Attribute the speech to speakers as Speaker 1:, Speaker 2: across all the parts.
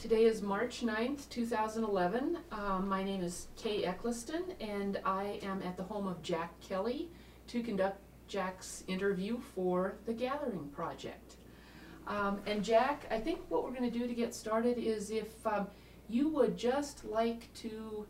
Speaker 1: Today is March 9th, 2011. My name is Kay Eccleston, and I am at the home of Jack Kelly to conduct Jack's interview for the Gathering Project. And Jack, I think what we're going to do to get started is if you would just like to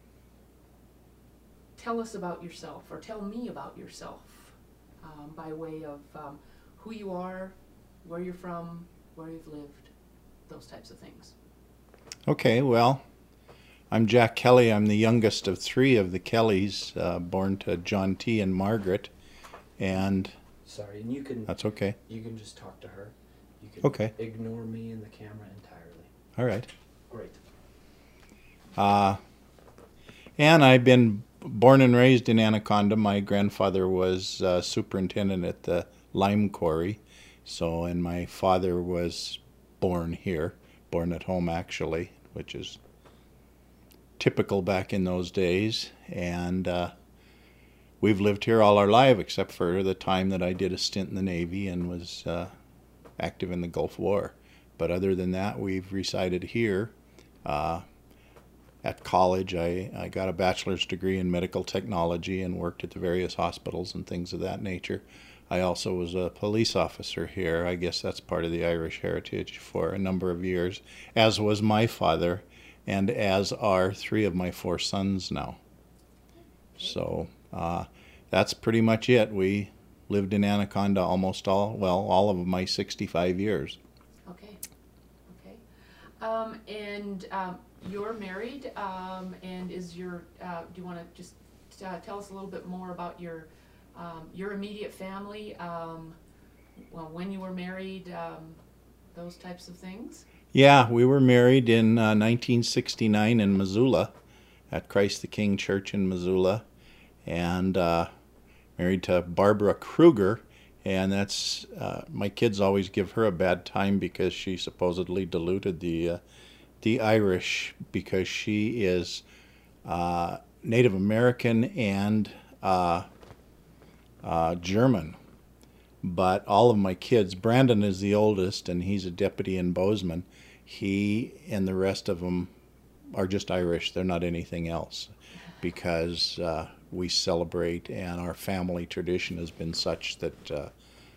Speaker 1: tell us about yourself, or tell me about yourself, by way of who you are, where you're from, where you've lived, those types of things.
Speaker 2: Okay, well, I'm Jack Kelly. I'm the youngest of three of the Kellys, born to John T. and Margaret, and
Speaker 3: Sorry, and you can
Speaker 2: that's okay.
Speaker 3: you can just talk to her. You can
Speaker 2: Okay.
Speaker 3: ignore me and the camera entirely.
Speaker 2: All right.
Speaker 3: Great.
Speaker 2: And I've been born and raised in Anaconda. My grandfather was superintendent at the lime quarry, and my father was born here, born at home actually, which is typical back in those days. And we've lived here all our life, except for the time that I did a stint in the Navy and was active in the Gulf War. But other than that, we've resided here. At college, I got a bachelor's degree in medical technology and worked at the various hospitals and things of that nature. I also was a police officer here. I guess that's part of the Irish heritage for a number of years, as was my father, and as are three of my four sons now. So that's pretty much it. We lived in Anaconda all of my 65 years.
Speaker 1: Okay. And you're married, and is do you want to just tell us a little bit more about your immediate family, when you were married, those types of things?
Speaker 2: Yeah, we were married in 1969 in Missoula at Christ the King Church in Missoula, and married to Barbara Kruger, and that's my kids always give her a bad time because she supposedly diluted the Irish, because she is Native American and German. But all of my kids, Brandon is the oldest, and he's a deputy in Bozeman. He and the rest of them are just Irish. They're not anything else, because we celebrate, and our family tradition has been such that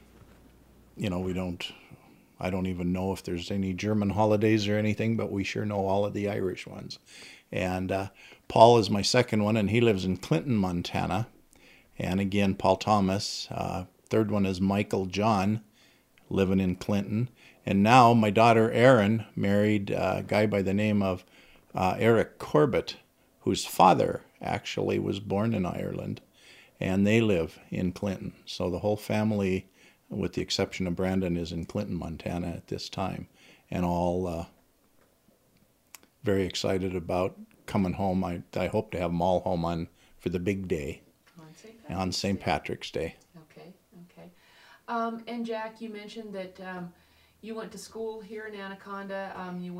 Speaker 2: I don't even know if there's any German holidays or anything, but we sure know all of the Irish ones. And Paul is my second one, and he lives in Clinton, Montana. And again, Paul Thomas. Third one is Michael John, living in Clinton. And now my daughter Erin married a guy by the name of Eric Corbett, whose father actually was born in Ireland, and they live in Clinton. So the whole family, with the exception of Brandon, is in Clinton, Montana at this time, and all very excited about coming home. I hope to have them all home for the big day, on St. Patrick's Day.
Speaker 1: Okay. And Jack, you mentioned that you went to school here in Anaconda.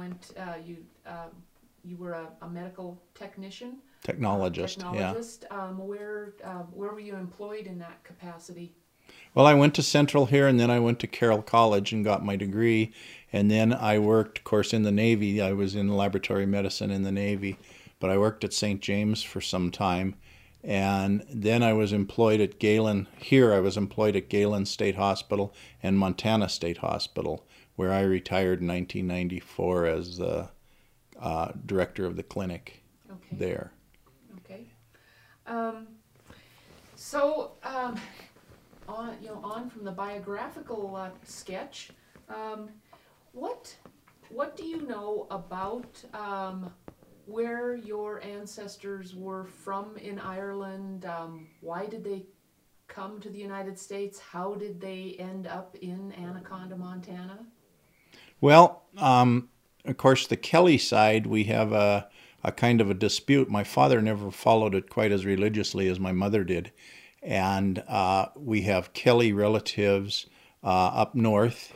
Speaker 1: You were a medical technician?
Speaker 2: Technologist, yeah.
Speaker 1: Where were you employed in that capacity?
Speaker 2: Well, I went to Central here, and then I went to Carroll College and got my degree. And then I worked, of course, in the Navy. I was in laboratory medicine in the Navy, but I worked at St. James for some time. And then I was employed at Galen. Here I was employed at Galen State Hospital and Montana State Hospital, where I retired in 1994 as the director of the clinic there.
Speaker 1: Okay. On from the biographical sketch, what do you know about where your ancestors were from in Ireland? Why did they come to the United States? How did they end up in Anaconda, Montana?
Speaker 2: Well, of course, the Kelly side, we have a kind of a dispute. My father never followed it quite as religiously as my mother did. And we have Kelly relatives up north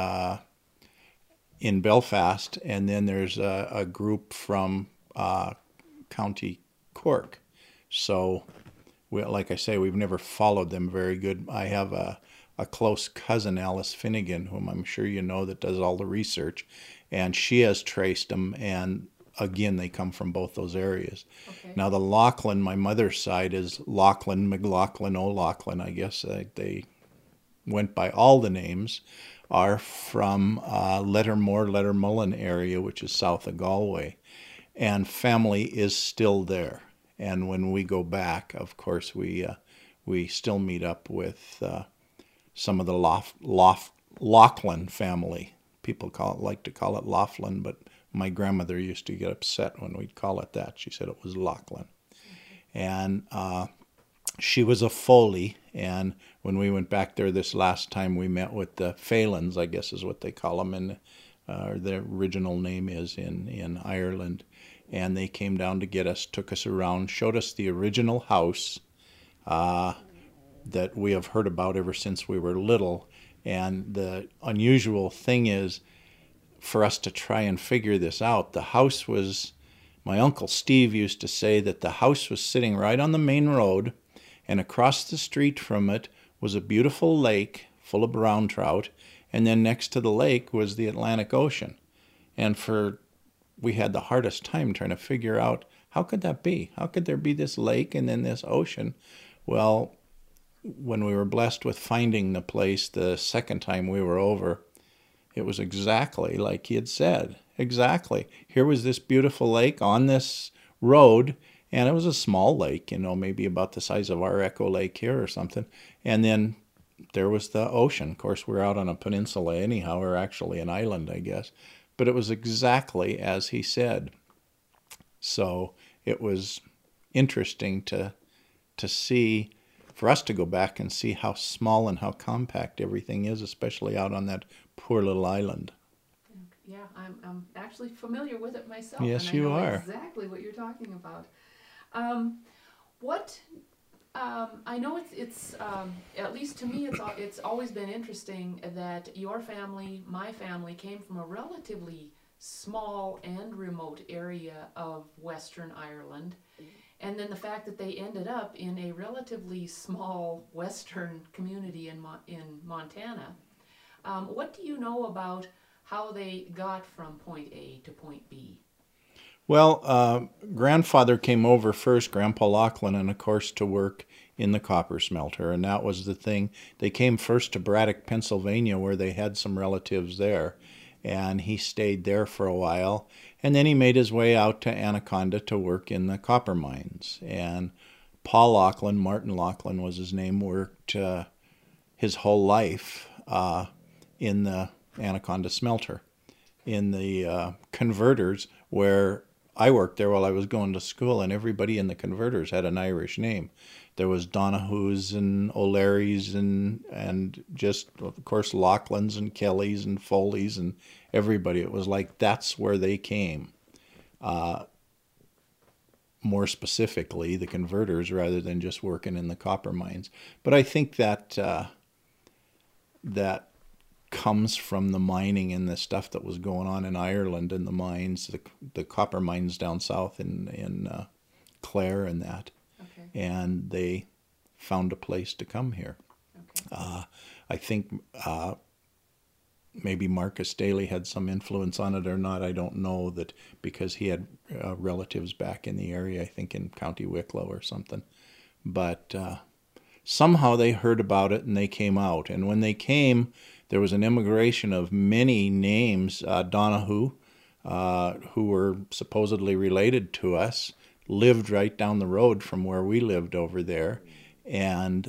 Speaker 2: in Belfast, and then there's a group from County Cork. So, like I say, we've never followed them very good. I have a close cousin, Alice Finnegan, whom I'm sure you know, that does all the research, and she has traced them, and again, they come from both those areas.
Speaker 1: Okay.
Speaker 2: Now, the Lachlan, my mother's side, is Lachlan, McLaughlin, O'Loughlin. I guess they went by all the names, are from Lettermore, area, which is south of Galway. And family is still there. And when we go back, of course, we still meet up with some of the Lachlan family. People like to call it Laughlin, but my grandmother used to get upset when we'd call it that. She said it was Lachlan. And she was a Foley, and when we went back there this last time, we met with the Phalans, I guess is what they call them, and their original name is in Ireland. And they came down to get us, took us around, showed us the original house that we have heard about ever since we were little. And the unusual thing is, for us to try and figure this out, the house was, my Uncle Steve used to say that the house was sitting right on the main road, and across the street from it was a beautiful lake full of brown trout, and then next to the lake was the Atlantic Ocean. And we had the hardest time trying to figure out, how could that be? How could there be this lake and then this ocean? Well, when we were blessed with finding the place the second time we were over, it was exactly like he had said. Exactly. Here was this beautiful lake on this road, and it was a small lake, maybe about the size of our Echo Lake here or something. And then there was the ocean. Of course, we're out on a peninsula anyhow, or actually an island, I guess. But it was exactly as he said. So it was interesting to see, for us to go back and see how small and how compact everything is, especially out on that poor little island.
Speaker 1: Yeah, I'm actually familiar with it myself.
Speaker 2: Yes,
Speaker 1: and
Speaker 2: you
Speaker 1: I know
Speaker 2: are.
Speaker 1: exactly what you're talking about. I know it's at least to me, it's always been interesting that your family, my family, came from a relatively small and remote area of Western Ireland. And then the fact that they ended up in a relatively small Western community in Montana. What do you know about how they got from point A to point B?
Speaker 2: Well, grandfather came over first, Grandpa Lachlan, and of course to work in the copper smelter, and that was the thing. They came first to Braddock, Pennsylvania, where they had some relatives there, and he stayed there for a while, and then he made his way out to Anaconda to work in the copper mines. And Paul Lachlan, Martin Lachlan was his name, worked his whole life in the Anaconda smelter, in the converters, where I worked there while I was going to school, and everybody in the converters had an Irish name. There was Donahue's and O'Leary's and just, of course, Laughlin's and Kelly's and Foley's and everybody. It was like that's where they came. More specifically, the converters, rather than just working in the copper mines. But I think that that comes from the mining and the stuff that was going on in Ireland and the mines, the copper mines down south in Clare and that.
Speaker 1: Okay.
Speaker 2: And they found a place to come here.
Speaker 1: Okay.
Speaker 2: I think maybe Marcus Daly had some influence on it or not. I don't know, that because he had relatives back in the area, I think in County Wicklow or something. But somehow they heard about it and they came out. And when they came, there was an immigration of many names. Donahue, who were supposedly related to us, lived right down the road from where we lived over there. And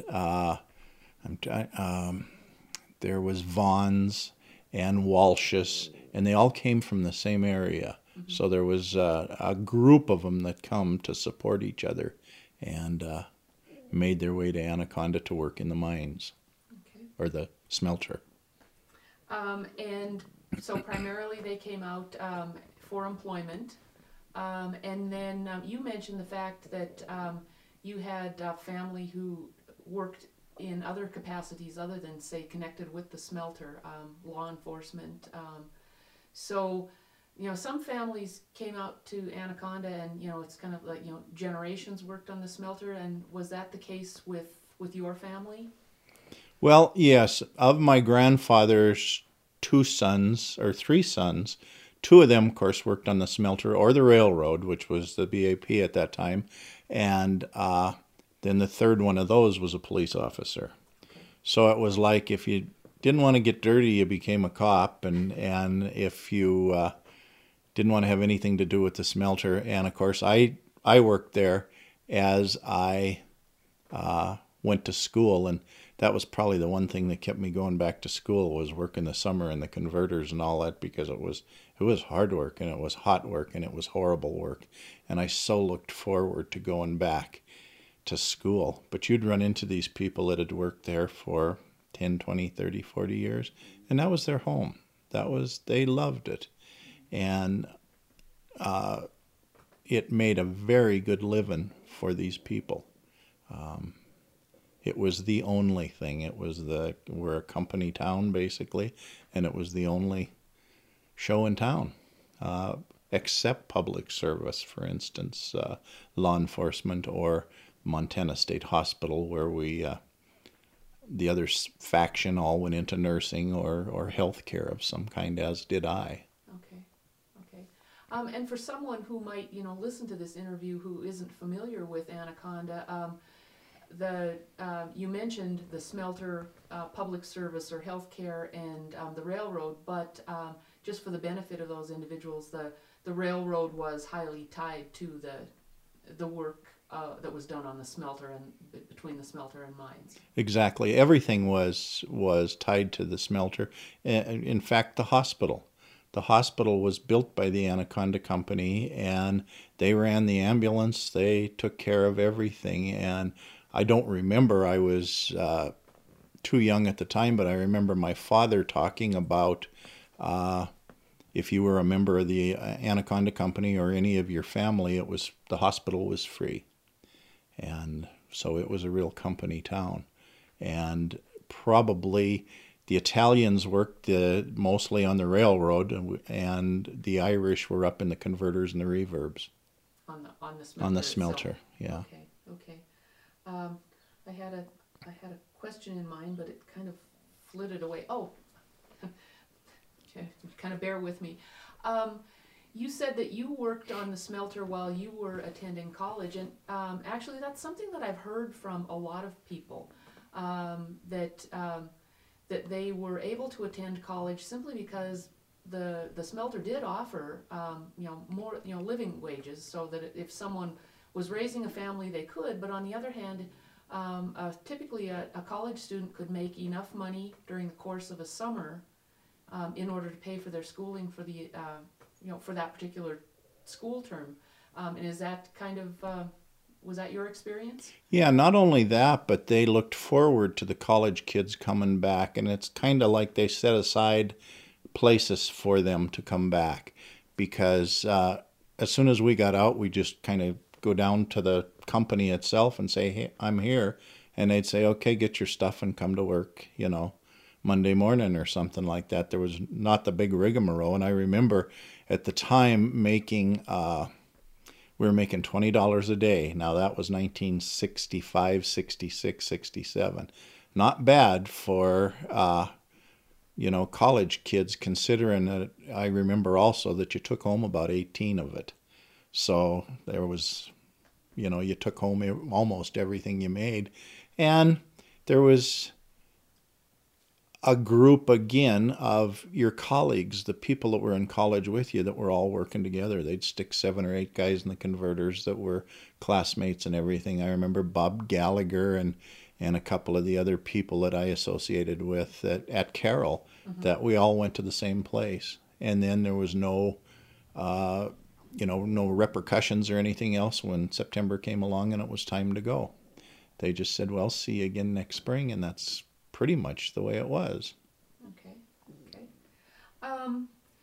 Speaker 2: there was Vaughns and Walshes, and they all came from the same area. Mm-hmm. So there was a group of them that come to support each other and made their way to Anaconda to work in the mines,
Speaker 1: Okay.
Speaker 2: or the smelter.
Speaker 1: And so primarily they came out for employment. And then you mentioned the fact that you had family who worked in other capacities other than, say, connected with the smelter, law enforcement. So, some families came out to Anaconda and, it's kind of like, generations worked on the smelter. And was that the case with your family?
Speaker 2: Well, yes, of my grandfather's two sons or three sons, two of them, of course, worked on the smelter or the railroad, which was the BAP at that time, and then the third one of those was a police officer. So it was like if you didn't want to get dirty, you became a cop, and if you didn't want to have anything to do with the smelter, and of course I worked there as I went to school, and that was probably the one thing that kept me going back to school was working the summer in the converters and all that, because it was hard work and it was hot work and it was horrible work, and I so looked forward to going back to school. But you'd run into these people that had worked there for 10, 20, 30, 40 years, and that was their home. They loved it, and it made a very good living for these people. It was the only thing. We're a company town basically, and it was the only show in town, except public service, for instance, law enforcement or Montana State Hospital, where the other faction all went into nursing or health care of some kind, as did I.
Speaker 1: Okay, okay. And for someone who might, listen to this interview who isn't familiar with Anaconda, you mentioned the smelter, public service or healthcare, and the railroad, but just for the benefit of those individuals, the railroad was highly tied to the work that was done on the smelter and between the smelter and mines.
Speaker 2: Exactly, everything was tied to the smelter. In fact, the hospital. The hospital was built by the Anaconda Company, and they ran the ambulance. They took care of everything, and I don't remember, I was too young at the time, but I remember my father talking about if you were a member of the Anaconda Company or any of your family, the hospital was free. And so it was a real company town. And probably the Italians worked mostly on the railroad, and the Irish were up in the converters and the reverbs.
Speaker 1: On the smelter.
Speaker 2: On the smelter,
Speaker 1: itself.
Speaker 2: yeah.
Speaker 1: Okay. I had a question in mind, but it kind of flitted away. Oh, okay, kind of bear with me. You said that you worked on the smelter while you were attending college, and actually that's something that I've heard from a lot of people, that they were able to attend college simply because the smelter did offer more living wages, so that if someone was raising a family, they could. But on the other hand, typically a college student could make enough money during the course of a summer in order to pay for their schooling for the for that particular school term. And is that kind of was that your experience?
Speaker 2: Yeah, not only that, but they looked forward to the college kids coming back, and it's kind of like they set aside places for them to come back, because as soon as we got out, we just kind of go down to the company itself and say, hey, I'm here, and they'd say, okay, get your stuff and come to work, Monday morning or something like that. There was not the big rigmarole, and I remember at the time we were making $20 a day. Now that was 1965, 66, 67. Not bad for college kids, considering that I remember also that you took home about 18 of it. So there was, you took home almost everything you made. And there was a group, again, of your colleagues, the people that were in college with you, that were all working together. They'd stick 7 or 8 guys in the converters that were classmates and everything. I remember Bob Gallagher and a couple of the other people that I associated with at Carroll, that we all went to the same place. And then there was no repercussions or anything else when September came along and it was time to go. They just said, well, see you again next spring, and that's pretty much the way it was.
Speaker 1: Okay. A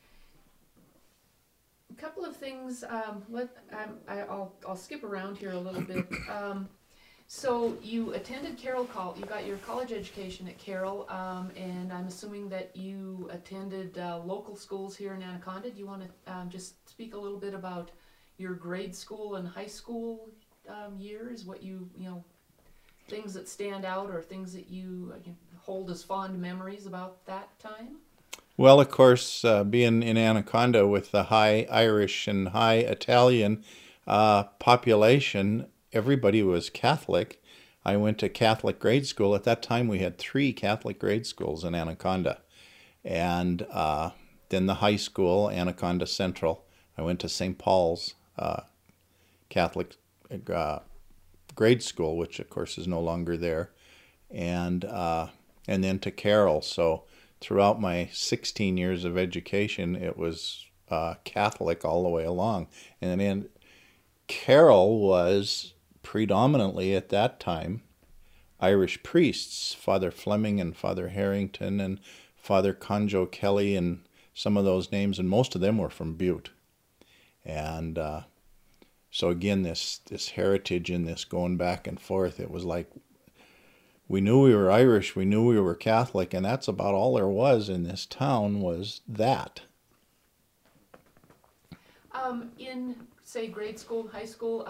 Speaker 1: couple of things. I'll skip around here a little bit. So you attended Carroll College. You got your college education at Carroll, and I'm assuming that you attended local schools here in Anaconda. Do you want to just speak a little bit about your grade school and high school years? What things that stand out, or things that hold as fond memories about that time?
Speaker 2: Well, of course, being in Anaconda with the high Irish and high Italian population, everybody was Catholic. I went to Catholic grade school. At that time, we had 3 Catholic grade schools in Anaconda. And then the high school, Anaconda Central. I went to St. Paul's Catholic grade school, which of course is no longer there, and then to Carroll. So throughout my 16 years of education, it was Catholic all the way along. And then Carroll was predominantly at that time Irish priests, Father Fleming and Father Harrington and Father Conjo Kelly and some of those names, and most of them were from Butte. And so again, this heritage and this going back and forth, it was like we knew we were Irish, we knew we were Catholic, and that's about all there was in this town was that.
Speaker 1: In, say, grade school, high school,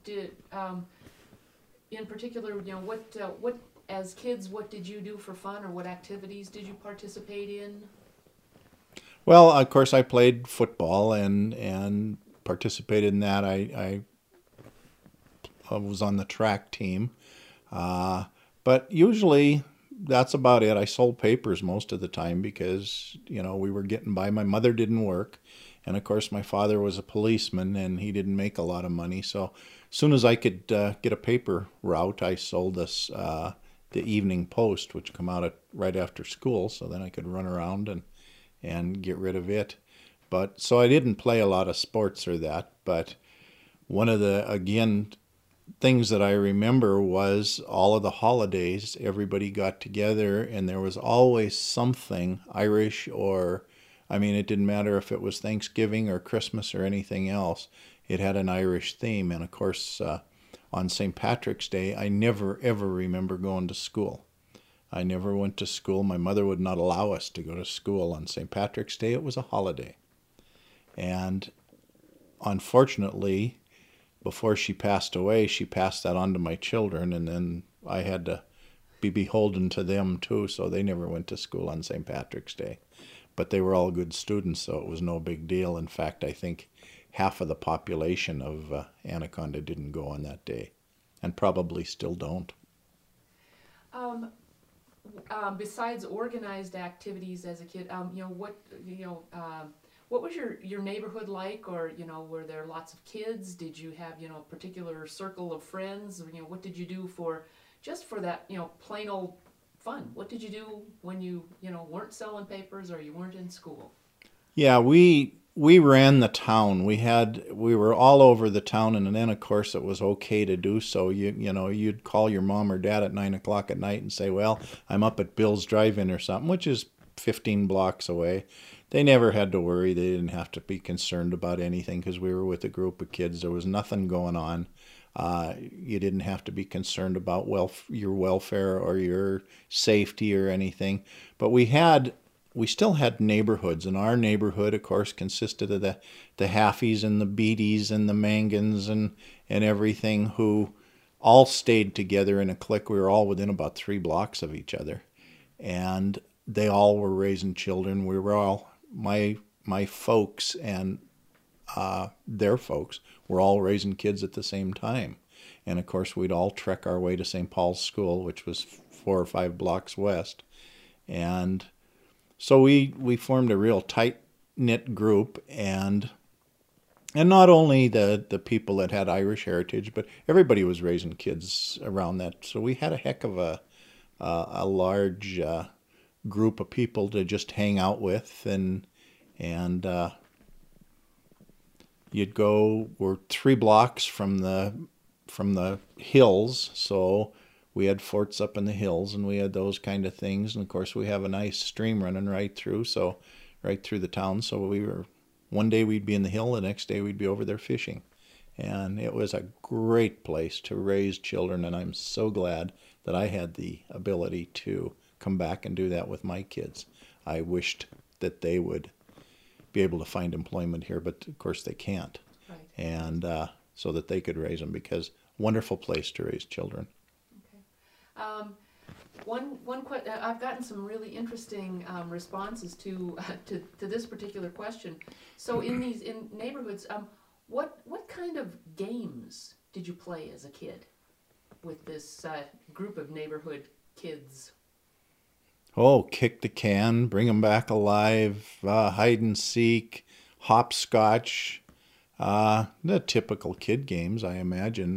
Speaker 1: in particular, what as kids, what did you do for fun, or what activities did you participate in?
Speaker 2: Well, of course, I played football and participated in that. I was on the track team, but usually that's about it. I sold papers most of the time because we were getting by. My mother didn't work, and of course my father was a policeman and he didn't make a lot of money. So as soon as I could get a paper route, I sold this the Evening Post, which come out right after school, so then I could run around and get rid of it. But so I didn't play a lot of sports or that, but one of the, again, things that I remember was all of the holidays, everybody got together and there was always something Irish, or, I mean, it didn't matter if it was Thanksgiving or Christmas or anything else, it had an Irish theme. And of course, on St. Patrick's Day, I never ever remember going to school. I never went to school. My mother would not allow us to go to school on St. Patrick's Day. It was a holiday. And unfortunately, before she passed away, she passed that on to my children, and then I had to be beholden to them too, so they never went to school on St. Patrick's Day. But they were all good students, so it was no big deal. In fact, I think half of the population of Anaconda didn't go on that day, and probably still don't.
Speaker 1: Besides organized activities as a kid, what was your neighborhood like, or were there lots of kids? Did you have a particular circle of friends? What did you do for that plain old fun? What did you do when you weren't selling papers or you weren't in school?
Speaker 2: Yeah, we ran the town. We were all over the town, and then of course it was okay to do so. You'd call your mom or dad at 9 o'clock at night and say, "Well, I'm up at Bill's Drive-In or something," which is 15 blocks away. They never had to worry. They didn't have to be concerned about anything because we were with a group of kids. There was nothing going on. You didn't have to be concerned about your welfare or your safety or anything. But we still had neighborhoods, and our neighborhood, of course, consisted of the Halfies and the Beatties and the Mangans and everything, who all stayed together in a clique. We were all within about 3 blocks of each other, and they all were raising children. We were all, my folks and their folks were all raising kids at the same time. And of course, we'd all trek our way to St. Paul's School, which was 4 or 5 blocks west. And so we formed a real tight-knit group, and not only the people that had Irish heritage, but everybody was raising kids around that. So we had a heck of a large group of people to just hang out with, and you'd go, we're 3 blocks from the hills, so we had forts up in the hills, and we had those kind of things. And of course, we have a nice stream running right through the town. So one day we'd be in the hill, the next day we'd be over there fishing. And it was a great place to raise children, and I'm so glad that I had the ability to come back and do that with my kids. I wished that they would be able to find employment here, but of course they can't.
Speaker 1: Right.
Speaker 2: And so that they could raise them, because wonderful place to raise children.
Speaker 1: Okay. I've gotten some really interesting responses to this particular question. So in neighborhoods, what kind of games did you play as a kid with this group of neighborhood kids?
Speaker 2: Oh, kick the can, bring 'em back alive, hide and seek, hopscotch, the typical kid games, I imagine.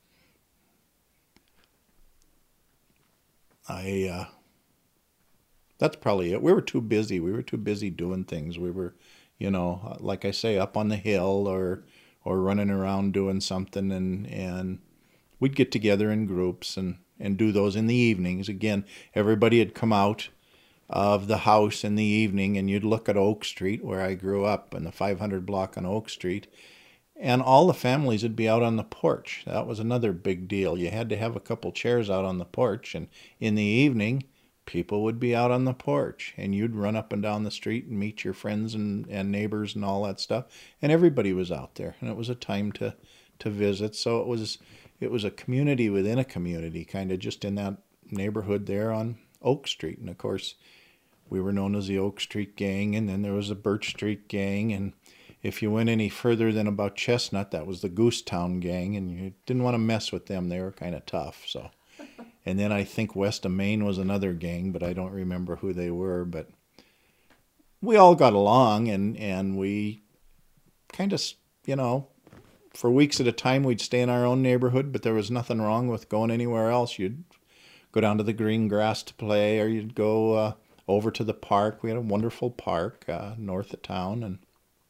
Speaker 2: That's probably it. We were too busy. We were too busy doing things. We were, like I say, up on the hill or running around doing something, and we'd get together in groups and do those in the evenings. Again, everybody had come out of the house in the evening, and you'd look at Oak Street, where I grew up, and the 500 block on Oak Street, and all the families would be out on the porch. That was another big deal. You had to have a couple chairs out on the porch, and in the evening, people would be out on the porch, and you'd run up and down the street and meet your friends and neighbors and all that stuff, and everybody was out there, and it was a time to visit. So it was a community within a community, kind of just in that neighborhood there on Oak Street. And of course, we were known as the Oak Street Gang, and then there was the Birch Street Gang, and if you went any further than about Chestnut, that was the Goosetown Gang, and you didn't want to mess with them. They were kind of tough. So, and then I think West of Main was another gang, but I don't remember who they were. But we all got along, and we kind of, for weeks at a time, we'd stay in our own neighborhood, but there was nothing wrong with going anywhere else. You'd go down to the green grass to play, or you'd go over to the park. We had a wonderful park north of town, and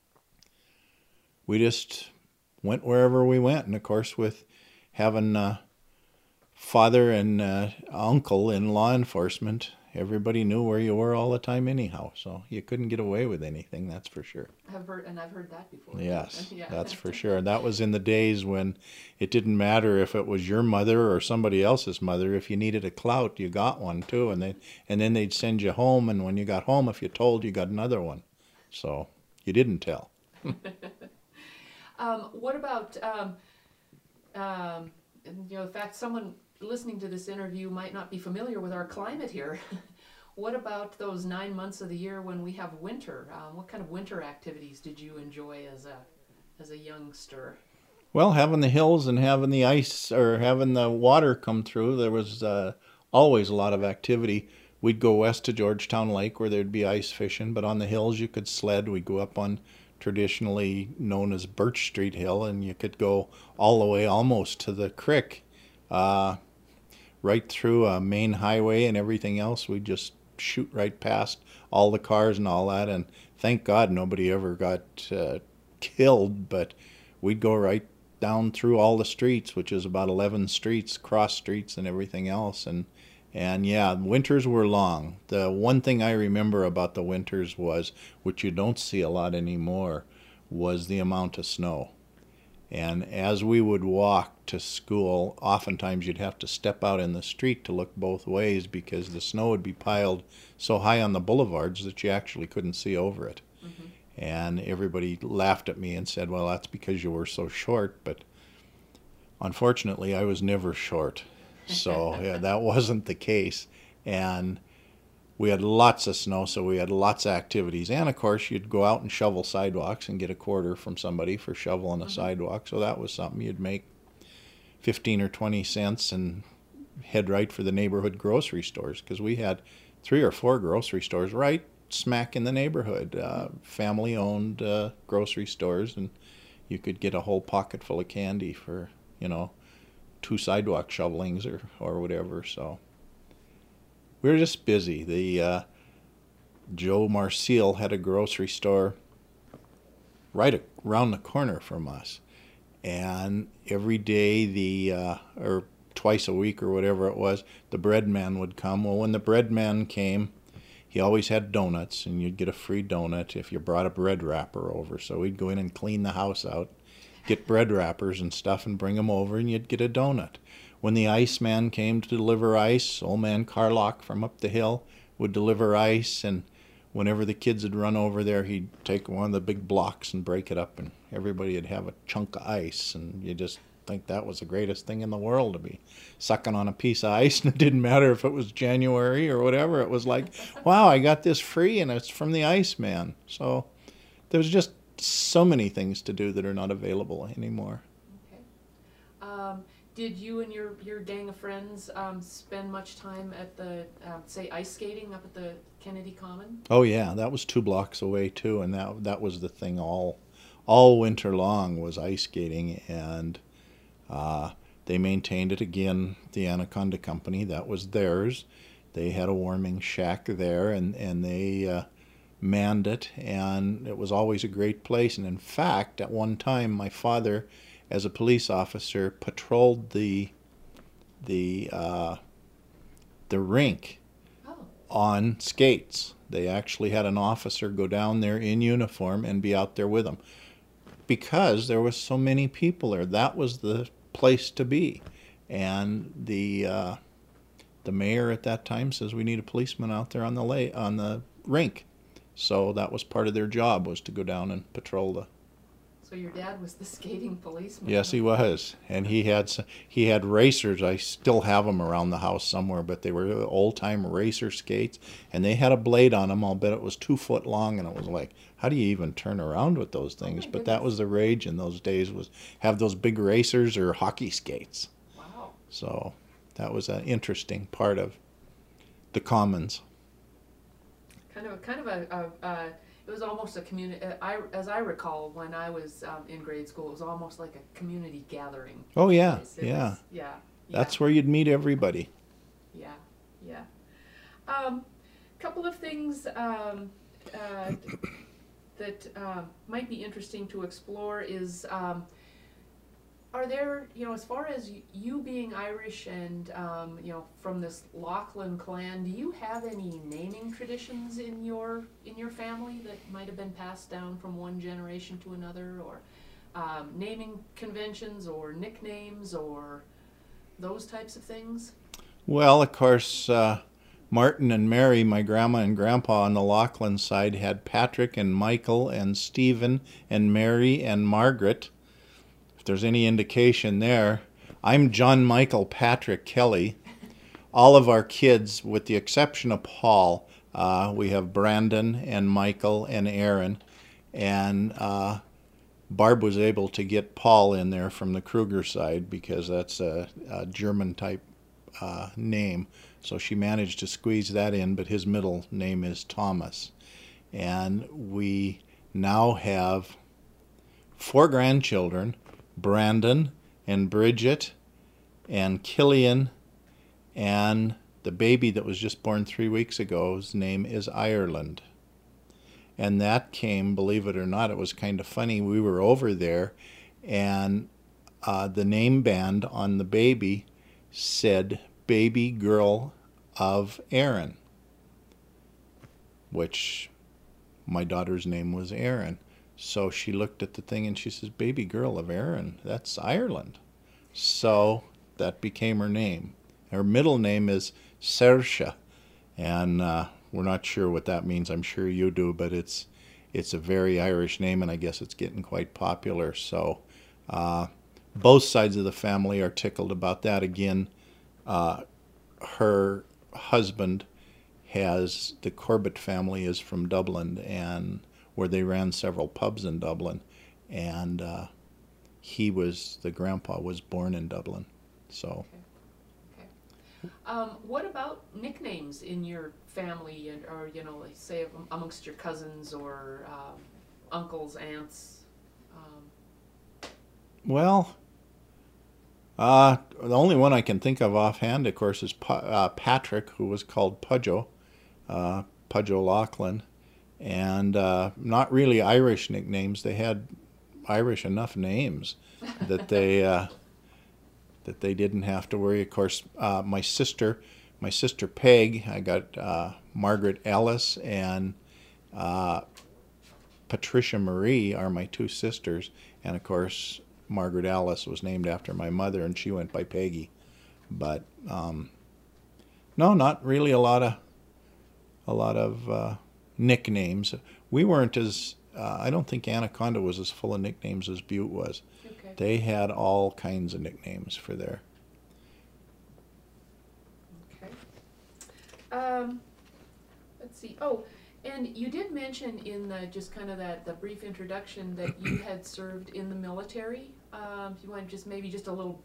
Speaker 2: we just went wherever we went. And of course, with having father and uncle in law enforcement, everybody knew where you were all the time anyhow. So you couldn't get away with anything, that's for sure.
Speaker 1: I've heard that before.
Speaker 2: Yes,
Speaker 1: Yeah.
Speaker 2: that's for sure. And that was in the days when it didn't matter if it was your mother or somebody else's mother. If you needed a clout, you got one too. And then they'd send you home. And when you got home, if you told, you got another one. So you didn't tell.
Speaker 1: What about, the fact someone listening to this interview might not be familiar with our climate here. What about those 9 months of the year when we have winter? What kind of winter activities did you enjoy as a youngster?
Speaker 2: Well, having the hills and having the ice or having the water come through, there was always a lot of activity. We'd go west to Georgetown Lake where there'd be ice fishing, but on the hills you could sled. We'd go up on traditionally known as Birch Street Hill, and you could go all the way almost to the creek, right through a main highway and everything else. We'd just shoot right past all the cars and all that, and thank God nobody ever got killed, but we'd go right down through all the streets, which is about 11 streets, cross streets and everything else. And yeah, winters were long. The one thing I remember about the winters was, which you don't see a lot anymore, was the amount of snow. And as we would walk to school, oftentimes you'd have to step out in the street to look both ways because the snow would be piled so high on the boulevards that you actually couldn't see over it. Mm-hmm. And everybody laughed at me and said, well, that's because you were so short. But unfortunately, I was never short. So yeah, that wasn't the case. And we had lots of snow, so we had lots of activities. And of course, you'd go out and shovel sidewalks and get a quarter from somebody for shoveling a sidewalk. So that was something. You'd make 15 or 20 cents and head right for the neighborhood grocery stores, because we had 3 or 4 grocery stores right smack in the neighborhood, family-owned grocery stores, and you could get a whole pocket full of candy for, 2 sidewalk shovelings or whatever. So we were just busy. The Joe Marcille had a grocery store right around the corner from us, and every day or twice a week or whatever it was, the bread man would come. Well, when the bread man came, he always had donuts, and you'd get a free donut if you brought a bread wrapper over. So we'd go in and clean the house out, get bread wrappers and stuff and bring them over, and you'd get a donut. When the ice man came to deliver ice, old man Carlock from up the hill would deliver ice, and whenever the kids would run over there, he'd take one of the big blocks and break it up, and everybody would have a chunk of ice, and you just think that was the greatest thing in the world, to be sucking on a piece of ice, and it didn't matter if it was January or whatever. It was like, wow, I got this free, and it's from the Iceman. So there's just so many things to do that are not available anymore.
Speaker 1: Okay. Did you and your gang of friends spend much time at the, say, ice skating up at the Kennedy Common?
Speaker 2: Oh yeah, that was 2 blocks away too, and that was the thing all winter long was ice skating, and they maintained it again. The Anaconda Company, that was theirs. They had a warming shack there, and they manned it, and it was always a great place. And in fact, at one time, my father, as a police officer, patrolled the rink
Speaker 1: Oh,
Speaker 2: on skates. They actually had an officer go down there in uniform and be out there with them, because there was so many people there. That was the place to be. And the mayor at that time says, we need a policeman out there on the rink. So that was part of their job, was to go down and patrol the.
Speaker 1: so your dad was the skating policeman.
Speaker 2: Yes, he was, and he had racers. I still have them around the house somewhere, but they were old-time racer skates, and they had a blade on them. I'll bet it was 2 foot long, and it was like, how do you even turn around with those things?
Speaker 1: my
Speaker 2: But that was the rage in those days, was have those big racers or hockey skates.
Speaker 1: Wow.
Speaker 2: So that was an interesting part of the Commons.
Speaker 1: Kind of a it was almost a community. As I recall, when I was in grade school, it was almost like a community gathering.
Speaker 2: Oh yeah,
Speaker 1: place. It
Speaker 2: yeah.
Speaker 1: was- yeah.
Speaker 2: That's where you'd meet everybody.
Speaker 1: Yeah, yeah. Couple of things that might be interesting to explore is, are there, as far as you being Irish and, from this Laughlin clan, do you have any naming traditions in your family that might have been passed down from one generation to another, or naming conventions or nicknames or those types of things?
Speaker 2: Well, of course, Martin and Mary, my grandma and grandpa on the Laughlin side, had Patrick and Michael and Stephen and Mary and Margaret. If there's any indication there, I'm John Michael Patrick Kelly. All of our kids, with the exception of Paul, we have Brandon and Michael and Aaron, and Barb was able to get Paul in there from the Kruger side because that's a German type name. So she managed to squeeze that in, but his middle name is Thomas. And we now have 4 grandchildren, Brandon and Bridget and Killian, and the baby that was just born 3 weeks ago, his name is Ireland. And that came, believe it or not, it was kind of funny. We were over there, and the name band on the baby said Baby Girl of Aaron, which my daughter's name was Aaron. So she looked at the thing and she says, Baby Girl of Aaron, that's Ireland. So that became her name. Her middle name is Saoirse, and we're not sure what that means. I'm sure you do, but it's a very Irish name, and I guess it's getting quite popular. So both sides of the family are tickled about that. Again, her husband the Corbett family is from Dublin, and where they ran several pubs in Dublin, and the grandpa was born in Dublin. So.
Speaker 1: Okay. What about nicknames in your family, or like say amongst your cousins or uncles, aunts?
Speaker 2: Well, the only one I can think of offhand, of course, is Patrick, who was called Pudjo, Pudjo Laughlin, and not really Irish nicknames. They had Irish enough names that they didn't have to worry. Of course, my sister Peg, I got Margaret Ellis and Patricia Marie are my 2 sisters, and of course Margaret Ellis was named after my mother, and she went by Peggy. But no, not really a lot of nicknames. We weren't as I don't think Anaconda was as full of nicknames as Butte was.
Speaker 1: Okay.
Speaker 2: they had all kinds of nicknames for their.
Speaker 1: Okay. Let's see. Oh, and you did mention in the just kind of the brief introduction that you had served in the military. If you want just maybe just a little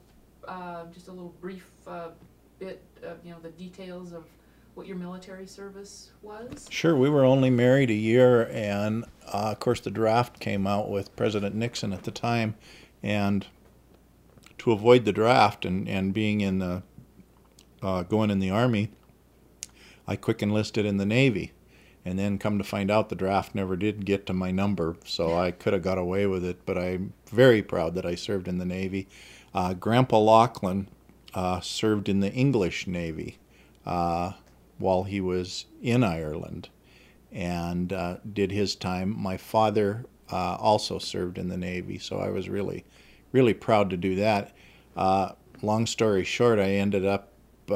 Speaker 1: brief bit of the details of what your military service was.
Speaker 2: Sure, we were only married a year, and of course the draft came out with President Nixon at the time, and to avoid the draft and being in the going in the Army, I quick enlisted in the Navy, and then come to find out the draft never did get to my number, so I could have got away with it, but I'm very proud that I served in the Navy. Grandpa Laughlin served in the English Navy while he was in Ireland, and did his time. My father also served in the Navy, so I was really, really proud to do that. Long story short, I ended up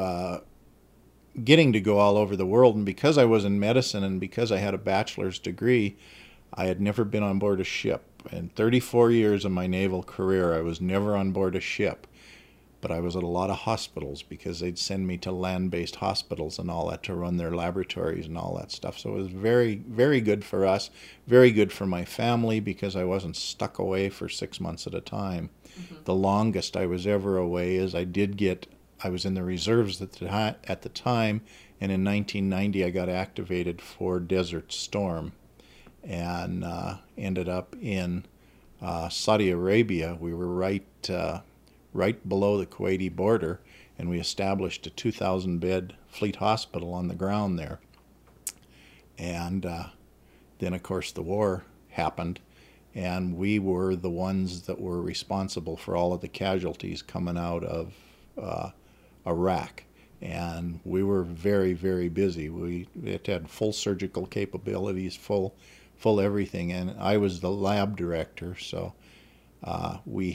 Speaker 2: getting to go all over the world, and because I was in medicine and because I had a bachelor's degree, I had never been on board a ship. In 34 years of my naval career, I was never on board a ship, but I was at a lot of hospitals because they'd send me to land-based hospitals and all that to run their laboratories and all that stuff. So it was very, very good for us, very good for my family because I wasn't stuck away for 6 months at a time. Mm-hmm. The longest I was ever away is I was in the reserves at the time, and in 1990 I got activated for Desert Storm and ended up in Saudi Arabia. We were right below the Kuwaiti border, and we established a 2,000-bed fleet hospital on the ground there. And then, of course, the war happened, and we were the ones that were responsible for all of the casualties coming out of Iraq. And we were very, very busy. It had full surgical capabilities, full everything, and I was the lab director, so we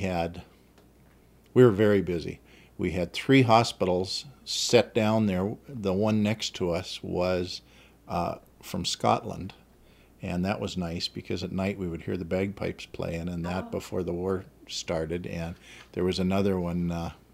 Speaker 2: were very busy. We had 3 hospitals set down there. The one next to us was from Scotland, and that was nice because at night we would hear the bagpipes playing, and that before the war started. And there was another one,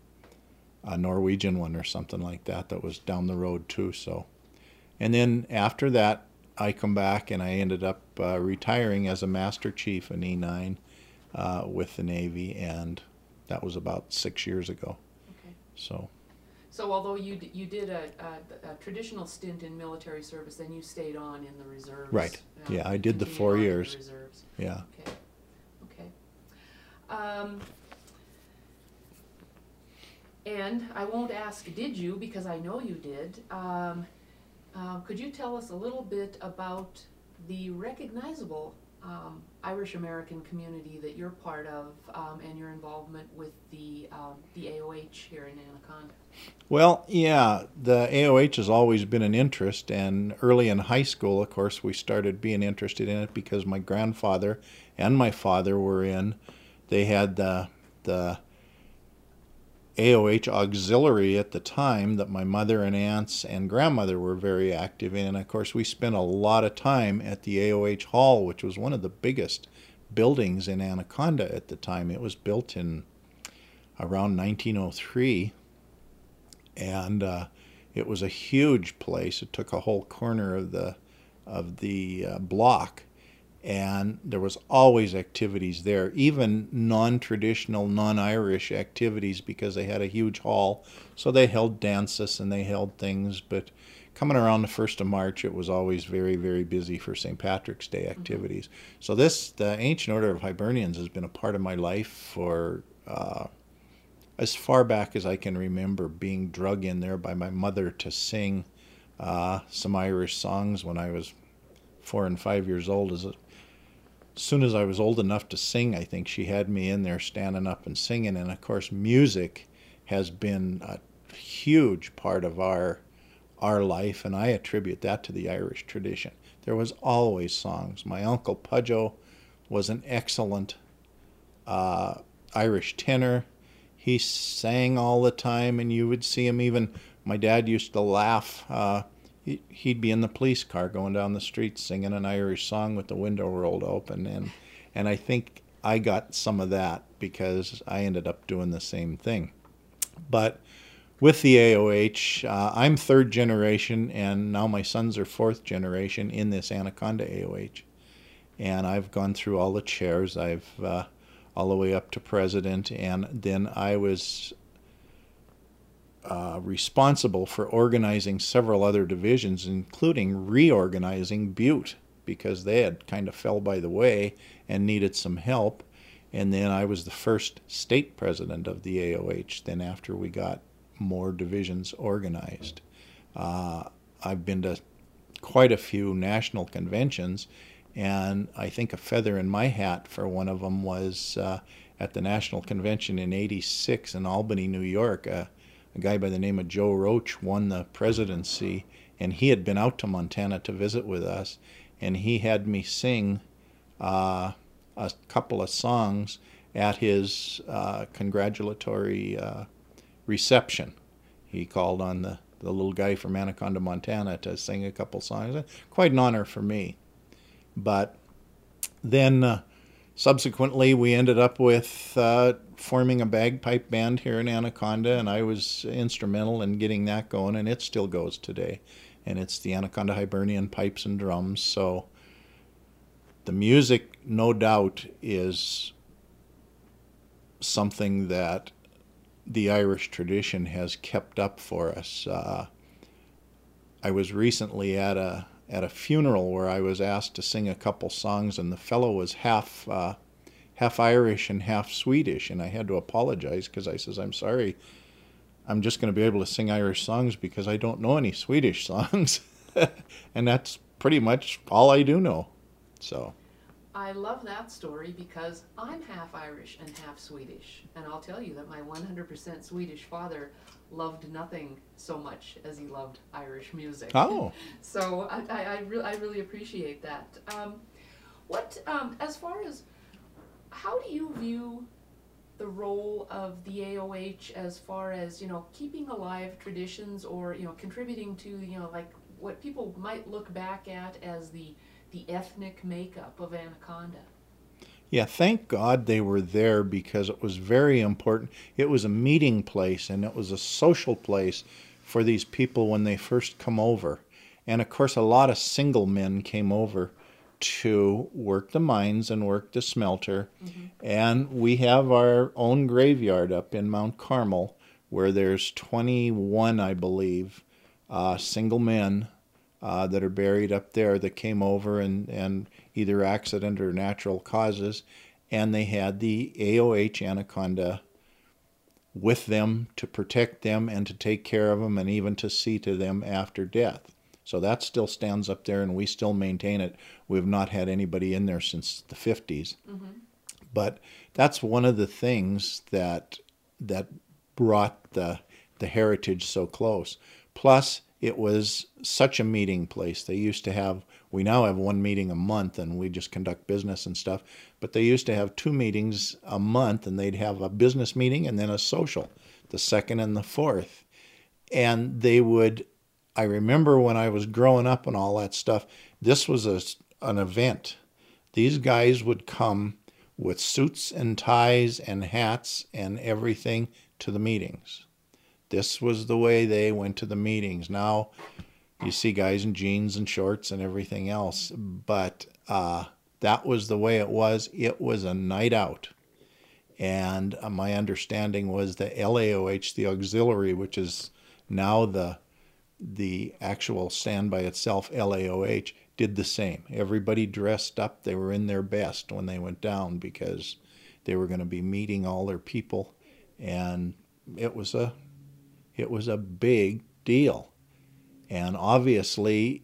Speaker 2: a Norwegian one or something like that was down the road too. So, and then after that, I come back and I ended up retiring as a Master Chief in E9 with the Navy, and that was about 6 years ago.
Speaker 1: Okay.
Speaker 2: So
Speaker 1: although you did a traditional stint in military service, then you stayed on in the reserves.
Speaker 2: Right. Yeah, I did the 4 years.
Speaker 1: Reserves.
Speaker 2: Yeah.
Speaker 1: Okay. And I won't ask did you, because I know you did. Could you tell us a little bit about the recognizable Irish-American community that you're part of, and your involvement with the AOH here in Anaconda?
Speaker 2: Well, yeah, the AOH has always been an interest, and early in high school, of course, we started being interested in it because my grandfather and my father were in. They had the AOH auxiliary at the time that my mother and aunts and grandmother were very active in. And of course, we spent a lot of time at the AOH Hall, which was one of the biggest buildings in Anaconda at the time. It was built in around 1903, and it was a huge place. It took a whole corner of the block. And there was always activities there, even non-traditional, non-Irish activities, because they had a huge hall. So they held dances and they held things. But coming around the 1st of March, it was always very, very busy for St. Patrick's Day activities. Mm-hmm. So the Ancient Order of Hibernians has been a part of my life for as far back as I can remember, being drug in there by my mother to sing some Irish songs when I was 4 and 5 years old. As soon as I was old enough to sing, I think she had me in there standing up and singing. And of course, music has been a huge part of our life, and I attribute that to the Irish tradition. There was always songs. My Uncle Pudjo was an excellent Irish tenor. He sang all the time, and you would see him even, my dad used to laugh. He'd be in the police car going down the street singing an Irish song with the window rolled open, and I think I got some of that because I ended up doing the same thing. But with the AOH, I'm third generation, and now my sons are fourth generation in this Anaconda AOH. And I've gone through all the chairs. I've all the way up to president, and then I was responsible for organizing several other divisions, including reorganizing Butte, because they had kind of fell by the way and needed some help. And then I was the first state president of the AOH, then after we got more divisions organized. I've been to quite a few national conventions, and I think a feather in my hat for one of them was at the national convention in '86 in Albany, New York. A guy by the name of Joe Roach won the presidency, and he had been out to Montana to visit with us, and he had me sing a couple of songs at his congratulatory reception. He called on the little guy from Anaconda, Montana to sing a couple songs. Quite an honor for me. But then subsequently we ended up with forming a bagpipe band here in Anaconda, and I was instrumental in getting that going, and it still goes today. And it's the Anaconda Hibernian Pipes and Drums. So the music, no doubt, is something that the Irish tradition has kept up for us. I was recently at a funeral where I was asked to sing a couple songs, and the fellow was half Irish and half Swedish, and I had to apologize because I says, I'm sorry, I'm just going to be able to sing Irish songs because I don't know any Swedish songs. And that's pretty much all I do know. So
Speaker 1: I love that story because I'm half Irish and half Swedish, and I'll tell you that my 100% Swedish father loved nothing so much as he loved Irish music.
Speaker 2: Oh.
Speaker 1: So I really appreciate that. As far as, how do you view the role of the AOH as far as, keeping alive traditions, or, contributing to, like what people might look back at as the ethnic makeup of Anaconda?
Speaker 2: Yeah, thank God they were there, because it was very important. It was a meeting place, and it was a social place for these people when they first come over. And of course, a lot of single men came over to work the mines and work the smelter. Mm-hmm. And we have our own graveyard up in Mount Carmel, where there's 21, I believe, single men that are buried up there that came over and either accident or natural causes, and they had the AOH Anaconda with them to protect them and to take care of them and even to see to them after death. So that still stands up there, and we still maintain it. We've not had anybody in there since the 50s. Mm-hmm. But that's one of the things that brought the heritage so close. Plus, it was such a meeting place. They used to have, we now have one meeting a month, and we just conduct business and stuff, but they used to have 2 meetings a month, and they'd have a business meeting and then a social, the 2nd and the 4th. And they would, I remember when I was growing up and all that stuff, this was an event. These guys would come with suits and ties and hats and everything to the meetings. This was the way they went to the meetings. Now you see guys in jeans and shorts and everything else, but that was the way it was. It was a night out. And my understanding was the LAOH, the auxiliary, which is now the actual stand by itself, LAOH, did the same. Everybody dressed up. They were in their best when they went down, because they were going to be meeting all their people, and it was a big deal. And obviously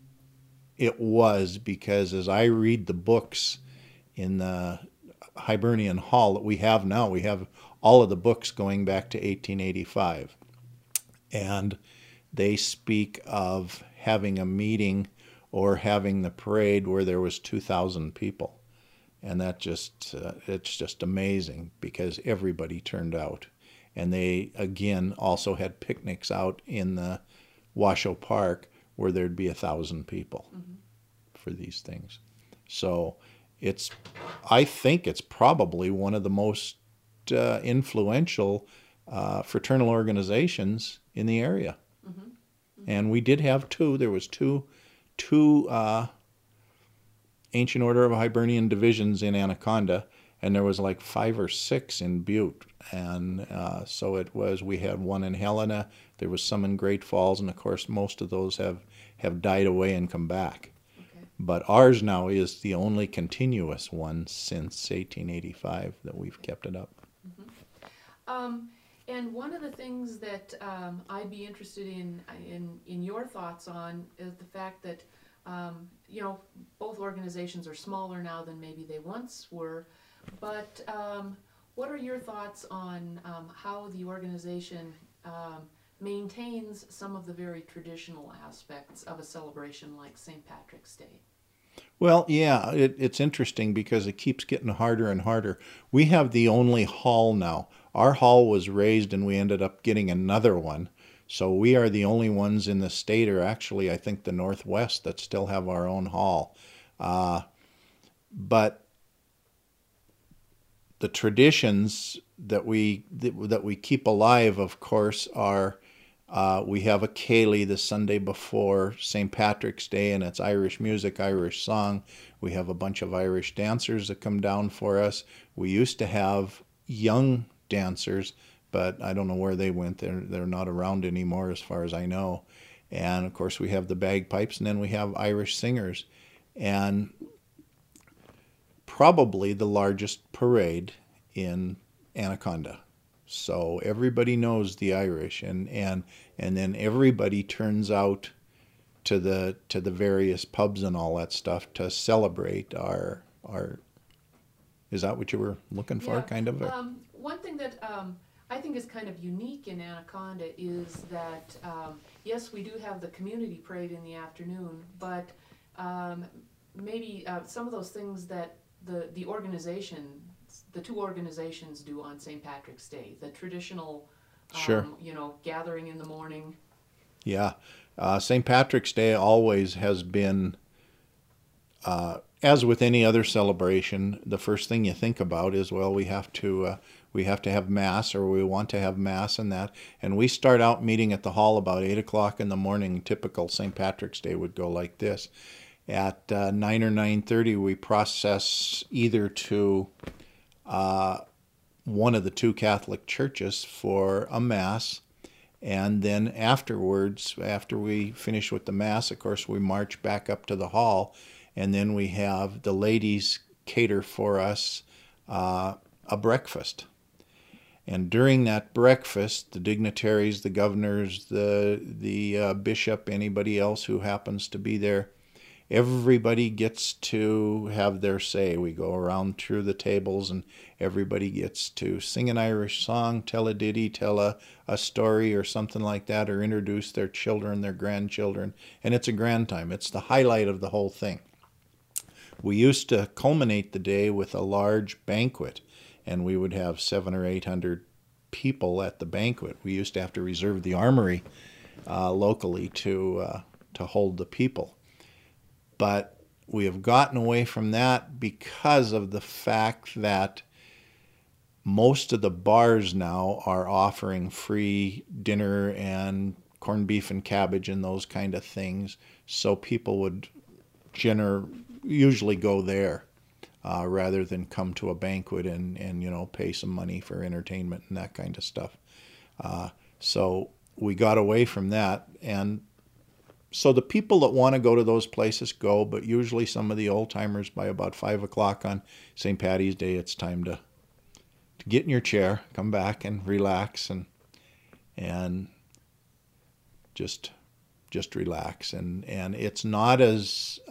Speaker 2: it was, because as I read the books in the Hibernian Hall that we have now, we have all of the books going back to 1885. And they speak of having a meeting or having the parade where there was 2,000 people. And that it's just amazing, because everybody turned out. And they, again, also had picnics out in the Washoe Park where there'd be 1,000 people for these things. So it's, I think it's probably one of the most influential fraternal organizations in the area. And we did have two. There was two Ancient Order of Hibernian divisions in Anaconda, and there was like 5 or 6 in Butte. And so it was, we had one in Helena, there was some in Great Falls, and of course most of those have died away and come back.
Speaker 1: Okay.
Speaker 2: But ours now is the only continuous one since 1885 that we've kept it up.
Speaker 1: And one of the things that I'd be interested in your thoughts on is the fact that you know, both organizations are smaller now than maybe they once were, but what are your thoughts on how the organization maintains some of the very traditional aspects of a celebration like St. Patrick's Day?
Speaker 2: Well, yeah, it's interesting because it keeps getting harder and harder. We have the only hall now. Our hall was raised and we ended up getting another one. So we are the only ones in the state, or actually I think the Northwest, that still have our own hall. But the traditions that we keep alive, of course, are we have a ceilidh the Sunday before St. Patrick's Day, and it's Irish music, Irish song. We have a bunch of Irish dancers that come down for us. We used to have young dancers, but I don't know where they went. They're not around anymore as far as I know. And of course we have the bagpipes, and then we have Irish singers. And probably the largest parade in Anaconda. So everybody knows the Irish, and then everybody turns out to the various pubs and all that stuff to celebrate our is that what you were looking for,
Speaker 1: Yeah.
Speaker 2: kind of?
Speaker 1: One thing that I think is kind of unique in Anaconda is that, yes, we do have the community parade in the afternoon, but maybe some of those things that the organization, the two organizations do on St. Patrick's Day, the traditional,
Speaker 2: Sure.
Speaker 1: you know, gathering in the morning.
Speaker 2: Yeah. St. Patrick's Day always has been, as with any other celebration, the first thing you think about is, well, we have to have Mass, or we want to have Mass and that. And we start out meeting at the hall about 8 o'clock in the morning. Typical St. Patrick's Day would go like this. At 9 or 9:30, we process either to one of the two Catholic churches for a Mass, and then afterwards, after we finish with the Mass, of course, we march back up to the hall, and then we have the ladies cater for us a breakfast. And during that breakfast, the dignitaries, the governors, the bishop, anybody else who happens to be there, everybody gets to have their say. We go around through the tables, and everybody gets to sing an Irish song, tell a ditty, tell a story or something like that, or introduce their children, their grandchildren. And it's a grand time. It's the highlight of the whole thing. We used to culminate the day with a large banquet, and we would have 700 or 800 people at the banquet. We used to have to reserve the armory locally to hold the people. But we have gotten away from that because of the fact that most of the bars now are offering free dinner and corned beef and cabbage and those kind of things. So people would usually go there rather than come to a banquet and you know, pay some money for entertainment and that kind of stuff. So we got away from that, and so the people that want to go to those places go, but usually some of the old-timers, by about 5 o'clock on St. Paddy's Day, it's time to get in your chair, come back and relax and just relax. And it's not as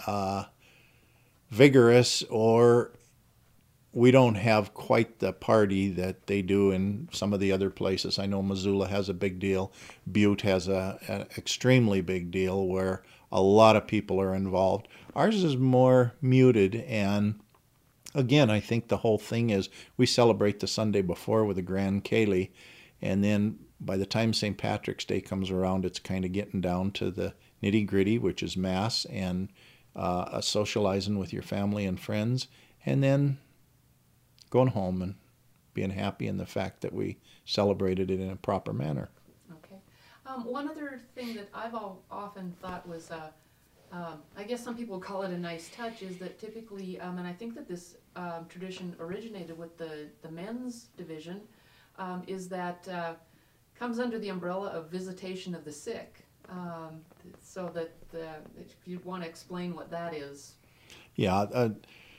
Speaker 2: vigorous, or we don't have quite the party that they do in some of the other places. I know Missoula has a big deal. Butte has an extremely big deal where a lot of people are involved. Ours is more muted, and again, I think the whole thing is we celebrate the Sunday before with a grand ceilidh, and then by the time St. Patrick's Day comes around, it's kind of getting down to the nitty-gritty, which is Mass and socializing with your family and friends. and then going home and being happy in the fact that we celebrated it in a proper manner.
Speaker 1: Okay. One other thing that I've often thought was, I guess some people call it a nice touch, is that typically, and I think that this tradition originated with the men's division, is that comes under the umbrella of visitation of the sick. So that if you want to explain what that is.
Speaker 2: Yeah, of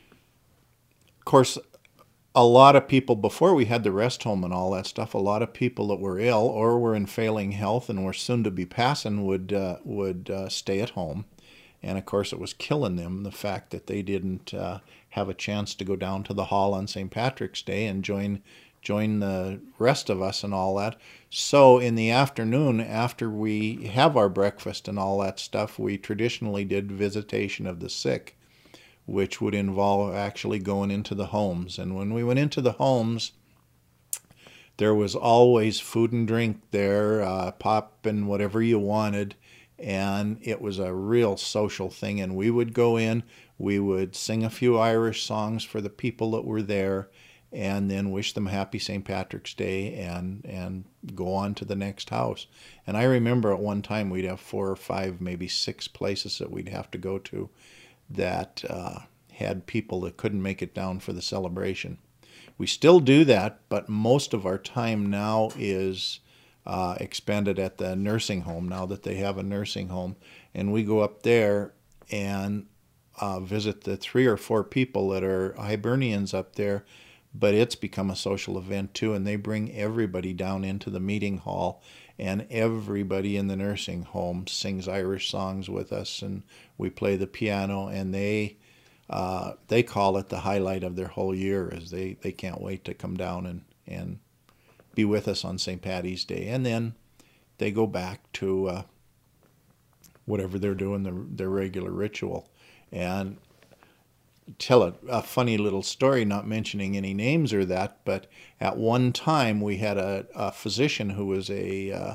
Speaker 2: course, a lot of people, before we had the rest home and all that stuff, a lot of people that were ill or were in failing health and were soon to be passing would stay at home. And of course, it was killing them, the fact that they didn't have a chance to go down to the hall on St. Patrick's Day and join the rest of us and all that. So in the afternoon, after we have our breakfast and all that stuff, we traditionally did visitation of the sick, which would involve actually going into the homes. And when we went into the homes, there was always food and drink there, pop and whatever you wanted, and it was a real social thing. And we would go in, we would sing a few Irish songs for the people that were there, and then wish them happy St. Patrick's Day and go on to the next house. And I remember at one time we'd have 4 or 5, maybe 6 places that we'd have to go to that had people that couldn't make it down for the celebration. We still do that, but most of our time now is expended at the nursing home, now that they have a nursing home. And we go up there and visit the 3 or 4 people that are Hibernians up there. But it's become a social event too, and they bring everybody down into the meeting hall, and everybody in the nursing home sings Irish songs with us, and we play the piano, and they call it the highlight of their whole year, as they can't wait to come down and be with us on St. Paddy's Day. And then they go back to whatever they're doing, their regular ritual. And tell a funny little story, not mentioning any names or that, but at one time we had a physician who was a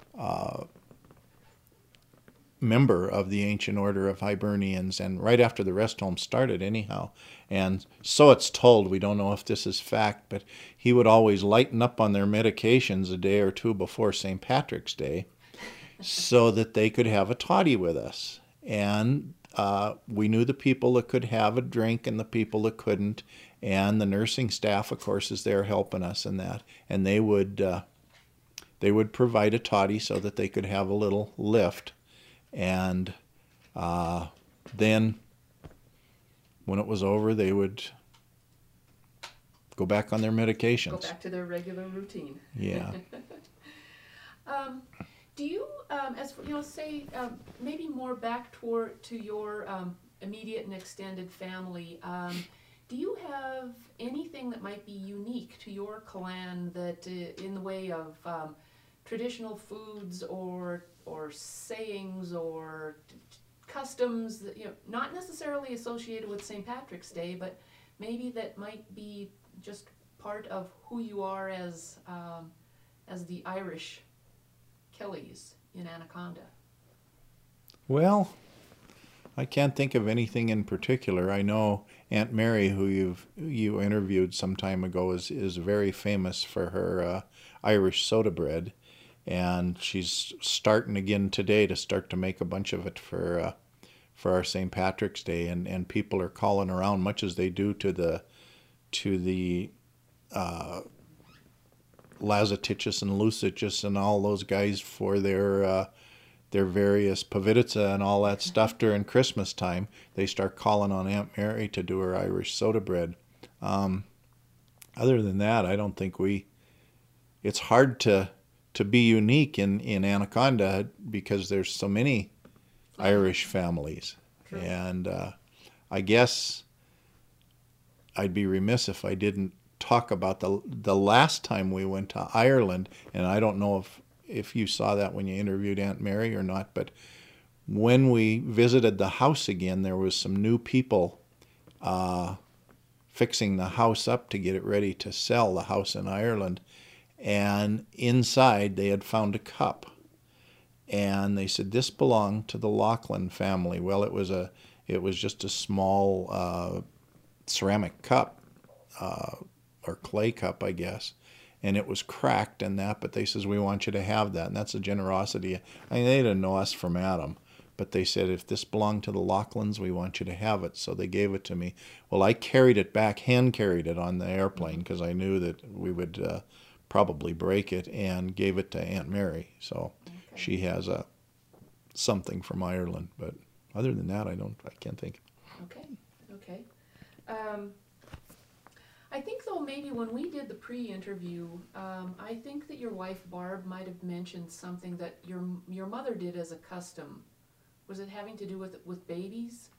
Speaker 2: member of the Ancient Order of Hibernians, and right after the rest home started anyhow, and so it's told, we don't know if this is fact, but he would always lighten up on their medications a day or two before St. Patrick's Day so that they could have a toddy with us. And we knew the people that could have a drink and the people that couldn't, and the nursing staff, of course, is there helping us in that. And they would provide a toddy so that they could have a little lift. And then when it was over, they would go back on their medications.
Speaker 1: Go back to their regular routine.
Speaker 2: Yeah.
Speaker 1: Do you, as for, say, maybe more back to your immediate and extended family, do you have anything that might be unique to your clan that, in the way of traditional foods or sayings or customs that, not necessarily associated with St. Patrick's Day, but maybe that might be just part of who you are as the Irish Kellys in Anaconda?
Speaker 2: Well, I can't think of anything in particular. I know Aunt Mary, who you interviewed some time ago, is very famous for her Irish soda bread, and she's starting again today to start to make a bunch of it for our St. Patrick's Day, and people are calling around, much as they do to the Lazatichus and Lucichus and all those guys for their various Pavititsa and all that stuff during Christmas time. They start calling on Aunt Mary to do her Irish soda bread. Other than that, I don't think it's hard to be unique in Anaconda because there's so many Irish families.
Speaker 1: True.
Speaker 2: And I guess I'd be remiss if I didn't talk about the last time we went to Ireland, and I don't know if you saw that when you interviewed Aunt Mary or not, but when we visited the house again, there was some new people fixing the house up to get it ready to sell, the house in Ireland, and inside they had found a cup, and they said this belonged to the Laughlin family. Well, it was just a small ceramic cup, or clay cup, I guess, and it was cracked and that, but they says, we want you to have that, and that's a generosity. I mean, they didn't know us from Adam, but they said, if this belonged to the Laughlin's, we want you to have it, so they gave it to me. Well, I carried it back, hand carried it on the airplane, because I knew that we would probably break it, and gave it to Aunt Mary, so she has something from Ireland, but other than that, I can't think.
Speaker 1: Okay, okay. I think though maybe when we did the pre-interview, I think that your wife Barb might have mentioned something that your mother did as a custom. Was it having to do with babies?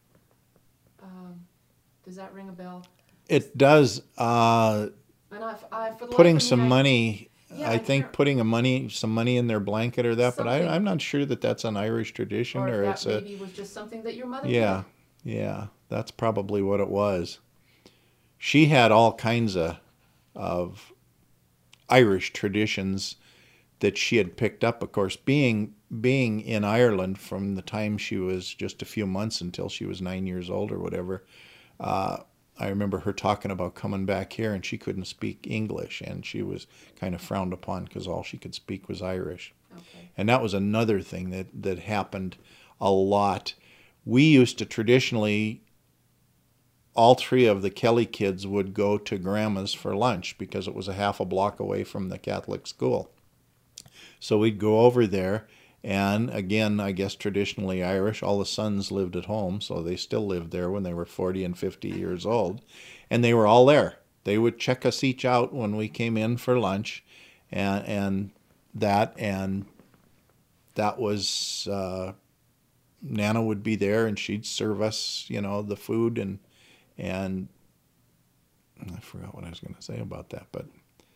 Speaker 1: Does that ring a bell?
Speaker 2: It does.
Speaker 1: And for the
Speaker 2: Putting
Speaker 1: life of me,
Speaker 2: some money,
Speaker 1: Yeah,
Speaker 2: I
Speaker 1: I
Speaker 2: think
Speaker 1: can't-
Speaker 2: putting some money in their blanket or that, but
Speaker 1: Something.
Speaker 2: I'm not sure that that's an Irish tradition,
Speaker 1: or
Speaker 2: or
Speaker 1: if
Speaker 2: it's
Speaker 1: that
Speaker 2: a,
Speaker 1: maybe was just something that your mother
Speaker 2: yeah, that's probably what it was. She had all kinds of Irish traditions that she had picked up, of course, being in Ireland from the time she was just a few months until she was 9 years old or whatever. I remember her talking about coming back here, and she couldn't speak English, and she was kind of frowned upon because all she could speak was Irish.
Speaker 1: did. Okay.
Speaker 2: And that was another thing that happened a lot. We used to traditionally, all three of the Kelly kids would go to Grandma's for lunch because it was a half a block away from the Catholic school. So we'd go over there, and again, I guess traditionally Irish, all the sons lived at home, so they still lived there when they were 40 and 50 years old, and they were all there. They would check us each out when we came in for lunch, and that was, Nana would be there, and she'd serve us, the food, and I forgot what I was going to say about that, but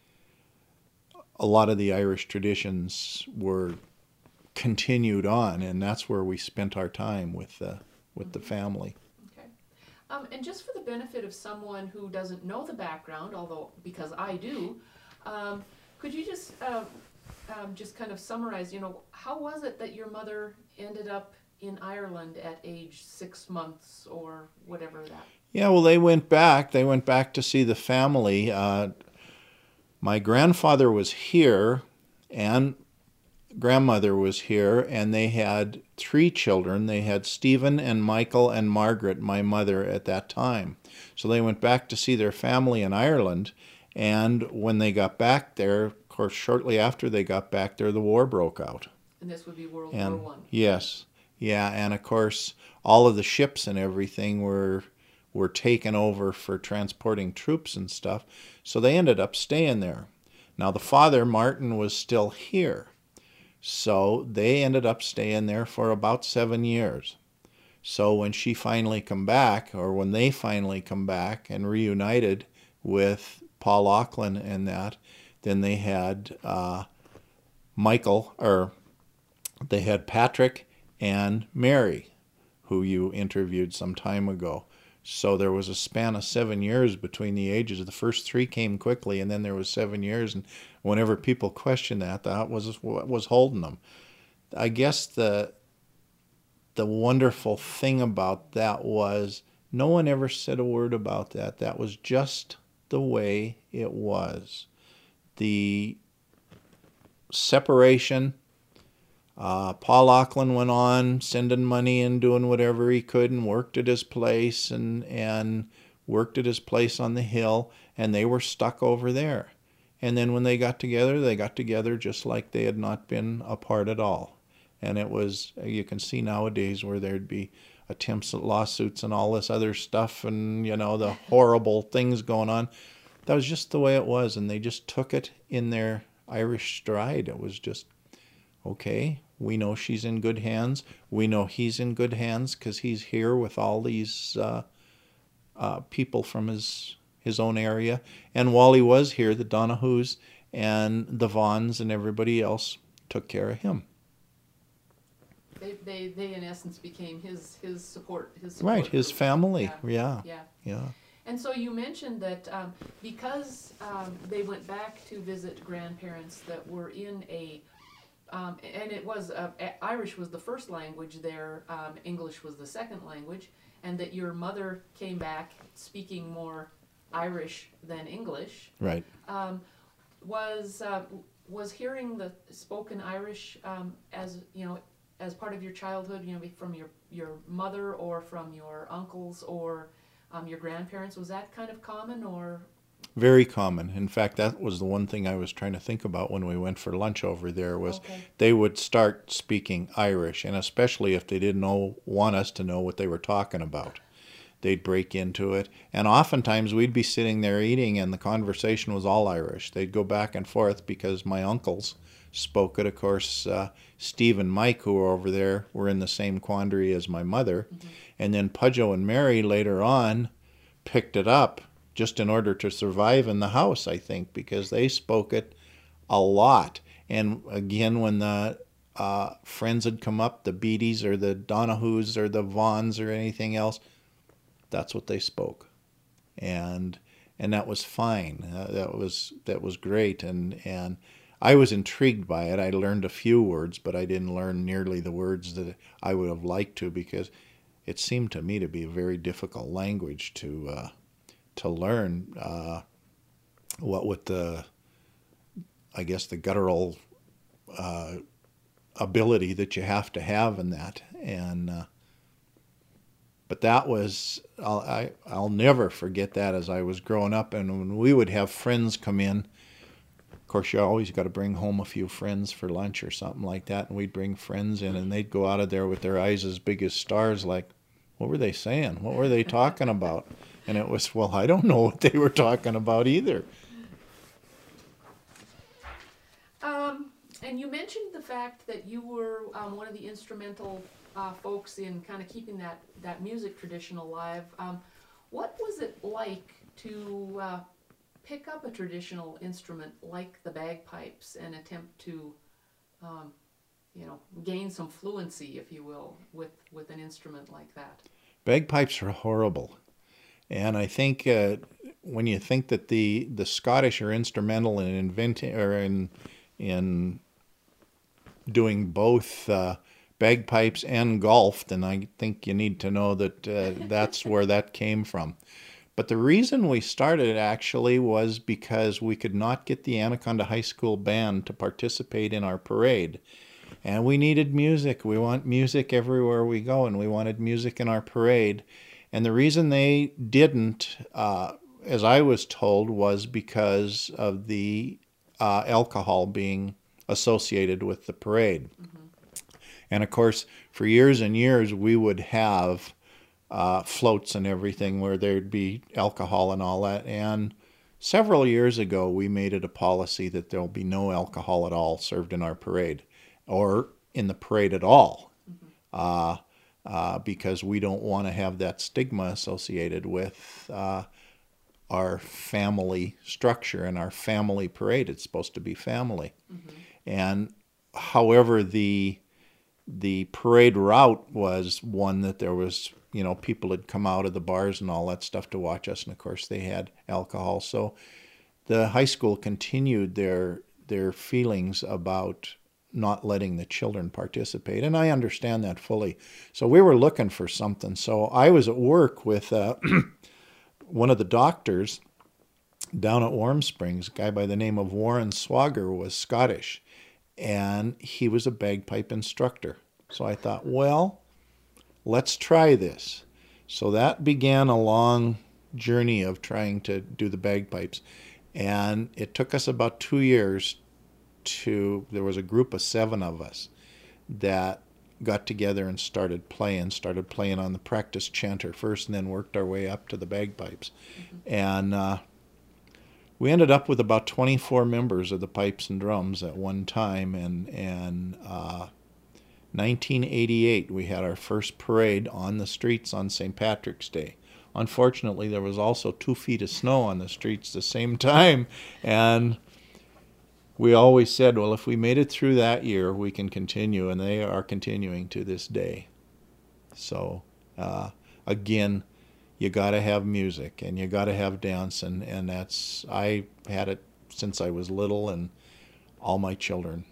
Speaker 2: a lot of the Irish traditions were continued on, and that's where we spent our time with the family.
Speaker 1: Okay. And just for the benefit of someone who doesn't know the background, although because I do, could you just kind of summarize? How was it that your mother ended up in Ireland at age 6 months or whatever that?
Speaker 2: Yeah, well, they went back. They went back to see the family. My grandfather was here, and grandmother was here, and they had 3 children. They had Stephen and Michael and Margaret, my mother, at that time. So they went back to see their family in Ireland, and when they got back there, of course, shortly after they got back there, the war broke out.
Speaker 1: And this would be World
Speaker 2: And
Speaker 1: War One.
Speaker 2: yes, yeah, and of course, all of the ships and everything were taken over for transporting troops and stuff, so they ended up staying there. Now the father, Martin, was still here, so they ended up staying there for about 7 years. So when she finally come back, or when they finally come back and reunited with Paul Laughlin and that, then they had they had Patrick and Mary, who you interviewed some time ago. So there was a span of 7 years between the ages. The first 3 came quickly, and then there was 7 years. And whenever people question that was what was holding them. I guess the wonderful thing about that was no one ever said a word about that. That was just the way it was. The separation. Paul Laughlin went on sending money and doing whatever he could, and worked at his place and worked at his place on the hill, and they were stuck over there. And then when they got together just like they had not been apart at all. And it was, you can see nowadays where there'd be attempts at lawsuits and all this other stuff, and the horrible things going on. That was just the way it was, and they just took it in their Irish stride. It was just, okay, we know she's in good hands. We know he's in good hands because he's here with all these people from his own area. And while he was here, the Donahues and the Vaughns and everybody else took care of him.
Speaker 1: They in essence became his support.
Speaker 2: Right, his
Speaker 1: group.
Speaker 2: family.
Speaker 1: Yeah.
Speaker 2: Yeah.
Speaker 1: And so you mentioned that because they went back to visit grandparents that were in and it was Irish was the first language there, English was the second language, and that your mother came back speaking more Irish than English.
Speaker 2: Right.
Speaker 1: Was hearing the spoken Irish as you know as part of your childhood, you know, from your mother or from your uncles or your grandparents, was that kind of common or?
Speaker 2: Very common. In fact, that was the one thing I was trying to think about when we went for lunch over there was
Speaker 1: Okay.
Speaker 2: they would start speaking Irish, and especially if they didn't want us to know what they were talking about. They'd break into it, and oftentimes we'd be sitting there eating and the conversation was all Irish. They'd go back and forth because my uncles spoke it. Of course, Steve and Mike, who were over there, were in the same quandary as my mother.
Speaker 1: Mm-hmm.
Speaker 2: And then Pudjo and Mary later on picked it up just in order to survive in the house, I think, because they spoke it a lot. And again, when the friends had come up, the Beatties or the Donahues or the Vaughns or anything else, that's what they spoke. And that was fine. That was great. And I was intrigued by it. I learned a few words, but I didn't learn nearly the words that I would have liked to, because it seemed to me to be a very difficult language to learn. What with the, I guess, the guttural ability that you have to have in that. And but that was, I'll never forget that as I was growing up. And when we would have friends come in, of course, you always got to bring home a few friends for lunch or something like that. And we'd bring friends in, and they'd go out of there with their eyes as big as stars, like, what were they saying? What were they talking about? And it was, well, I don't know what they were talking about either.
Speaker 1: And you mentioned the fact that you were one of the instrumental folks in kind of keeping that music tradition alive. What was it like to pick up a traditional instrument like the bagpipes and attempt to, gain some fluency, if you will, with an instrument like that?
Speaker 2: Bagpipes are horrible. And I think when you think that the Scottish are instrumental in inventing or in doing both bagpipes and golf, then I think you need to know that that's where that came from. But the reason we started actually was because we could not get the Anaconda High School band to participate in our parade. And we needed music. We want music everywhere we go, and we wanted music in our parade. And the reason they didn't, as I was told, was because of the alcohol being associated with the parade. Mm-hmm. And of course, for years and years, we would have floats and everything where there'd be alcohol and all that. And several years ago, we made it a policy that there'll be no alcohol at all served in our parade, or in the parade at all. Mm-hmm. Because we don't want to have that stigma associated with our family structure and our family parade. It's supposed to be family. Mm-hmm. And however, the parade route was one that there was, people had come out of the bars and all that stuff to watch us, and of course they had alcohol. So the high school continued their feelings about not letting the children participate, and I understand that fully. So we were looking for something. So I was at work with one of the doctors down at Warm Springs. A guy by the name of Warren Swagger was Scottish, and he was a bagpipe instructor. So I thought, well, let's try this. So that began a long journey of trying to do the bagpipes, and it took us about 2 years. There was a group of 7 of us that got together and started playing on the practice chanter first, and then worked our way up to the bagpipes. Mm-hmm. And we ended up with about 24 members of the pipes and drums at one time. And 1988, we had our first parade on the streets on St. Patrick's Day. Unfortunately, there was also 2 feet of snow on the streets the same time, and we always said, well, if we made it through that year, we can continue, and they are continuing to this day. So, again, you got to have music, and you got to have dance, and I had it since I was little, and all my children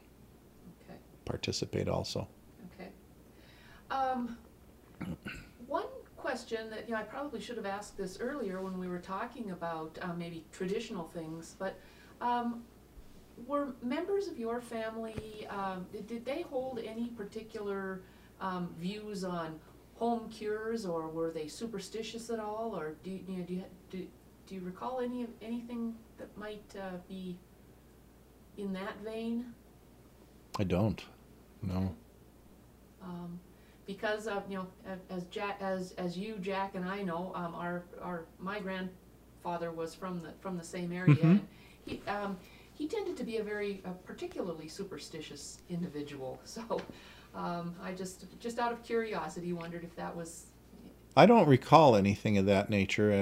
Speaker 2: participate also.
Speaker 1: Okay. One question that, I probably should have asked this earlier when we were talking about maybe traditional things, but were members of your family, did they hold any particular views on home cures, or were they superstitious at all, or do you recall anything that might be in that vein?
Speaker 2: I don't. No.
Speaker 1: Because as you, Jack, and I know, my grandfather was from the same area,
Speaker 2: Mhm.
Speaker 1: and he tended to be a very particularly superstitious individual. So I just out of curiosity wondered if that was.
Speaker 2: I don't recall anything of that nature.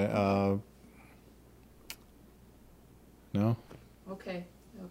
Speaker 2: No.
Speaker 1: Okay.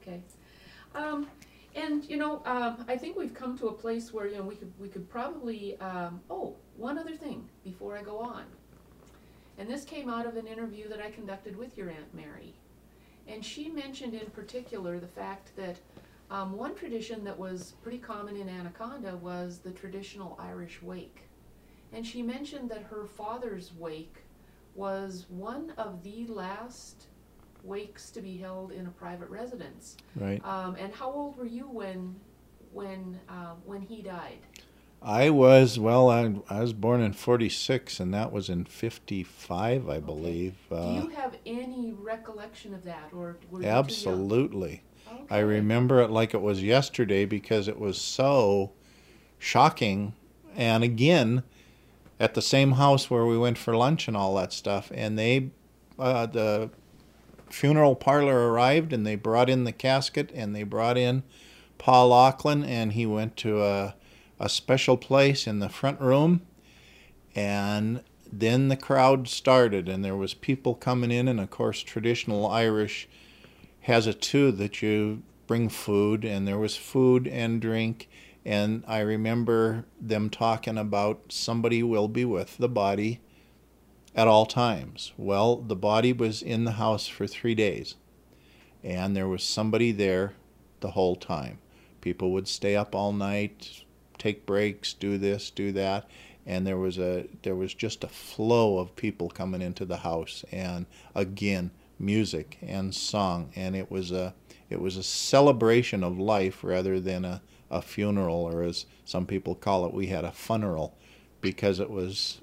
Speaker 1: And I think we've come to a place where we could probably. One other thing before I go on, and this came out of an interview that I conducted with your Aunt Mary, and she mentioned in particular the fact that one tradition that was pretty common in Anaconda was the traditional Irish wake, and she mentioned that her father's wake was one of the last wakes to be held in a private residence.
Speaker 2: Right.
Speaker 1: And how old were you when he died?
Speaker 2: I was born in 46, and that was in 55, I believe.
Speaker 1: Do you have any recollection of that, or were you
Speaker 2: Absolutely.
Speaker 1: too young?
Speaker 2: I
Speaker 1: Okay.
Speaker 2: remember it like it was yesterday because it was so shocking. And again, at the same house where we went for lunch and all that stuff, and the funeral parlor arrived, and they brought in the casket, and they brought in Paul Laughlin, and he went to a special place in the front room, and then the crowd started, and there was people coming in, and of course traditional Irish has it too that you bring food, and there was food and drink, and I remember them talking about somebody will be with the body at all times. Well, the body was in the house for 3 days, and there was somebody there the whole time. People would stay up all night, take breaks, do this, do that, and there was just a flow of people coming into the house, and again, music and song, and it was a celebration of life rather than a funeral, or as some people call it, we had a funeral, because it was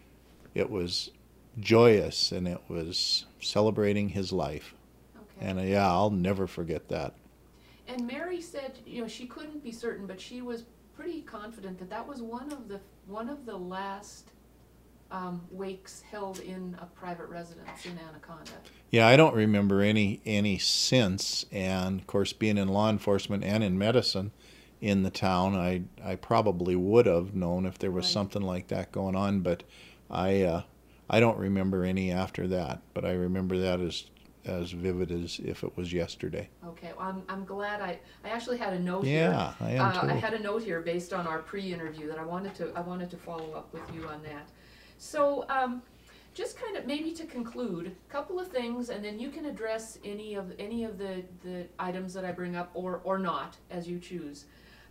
Speaker 2: joyous, and it was celebrating his life.
Speaker 1: Okay.
Speaker 2: And yeah, I'll never forget that.
Speaker 1: And Mary said, she couldn't be certain, but she was pretty confident that that was one of the last wakes held in a private residence in Anaconda.
Speaker 2: Yeah, I don't remember any since, and of course, being in law enforcement and in medicine in the town, I probably would have known if there was
Speaker 1: Right.
Speaker 2: something like that going on, but I don't remember any after that. But I remember that as vivid as if it was yesterday.
Speaker 1: Okay, well, I'm glad I actually had a note here.
Speaker 2: Yeah, I am too.
Speaker 1: I had a note here based on our pre-interview that I wanted to follow up with you on that. So just kind of maybe to conclude, a couple of things, and then you can address any of the items that I bring up, or not, as you choose.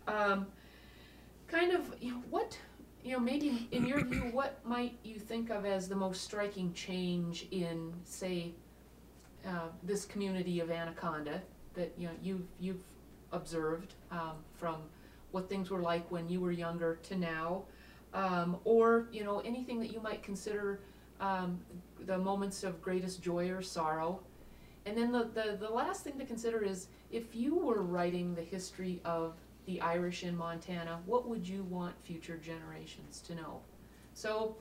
Speaker 1: Kind of, what, maybe in your view, what might you think of as the most striking change in, say, this community of Anaconda that you've observed from what things were like when you were younger to now, or anything that you might consider the moments of greatest joy or sorrow. And then the last thing to consider is, if you were writing the history of the Irish in Montana, what would you want future generations to know? So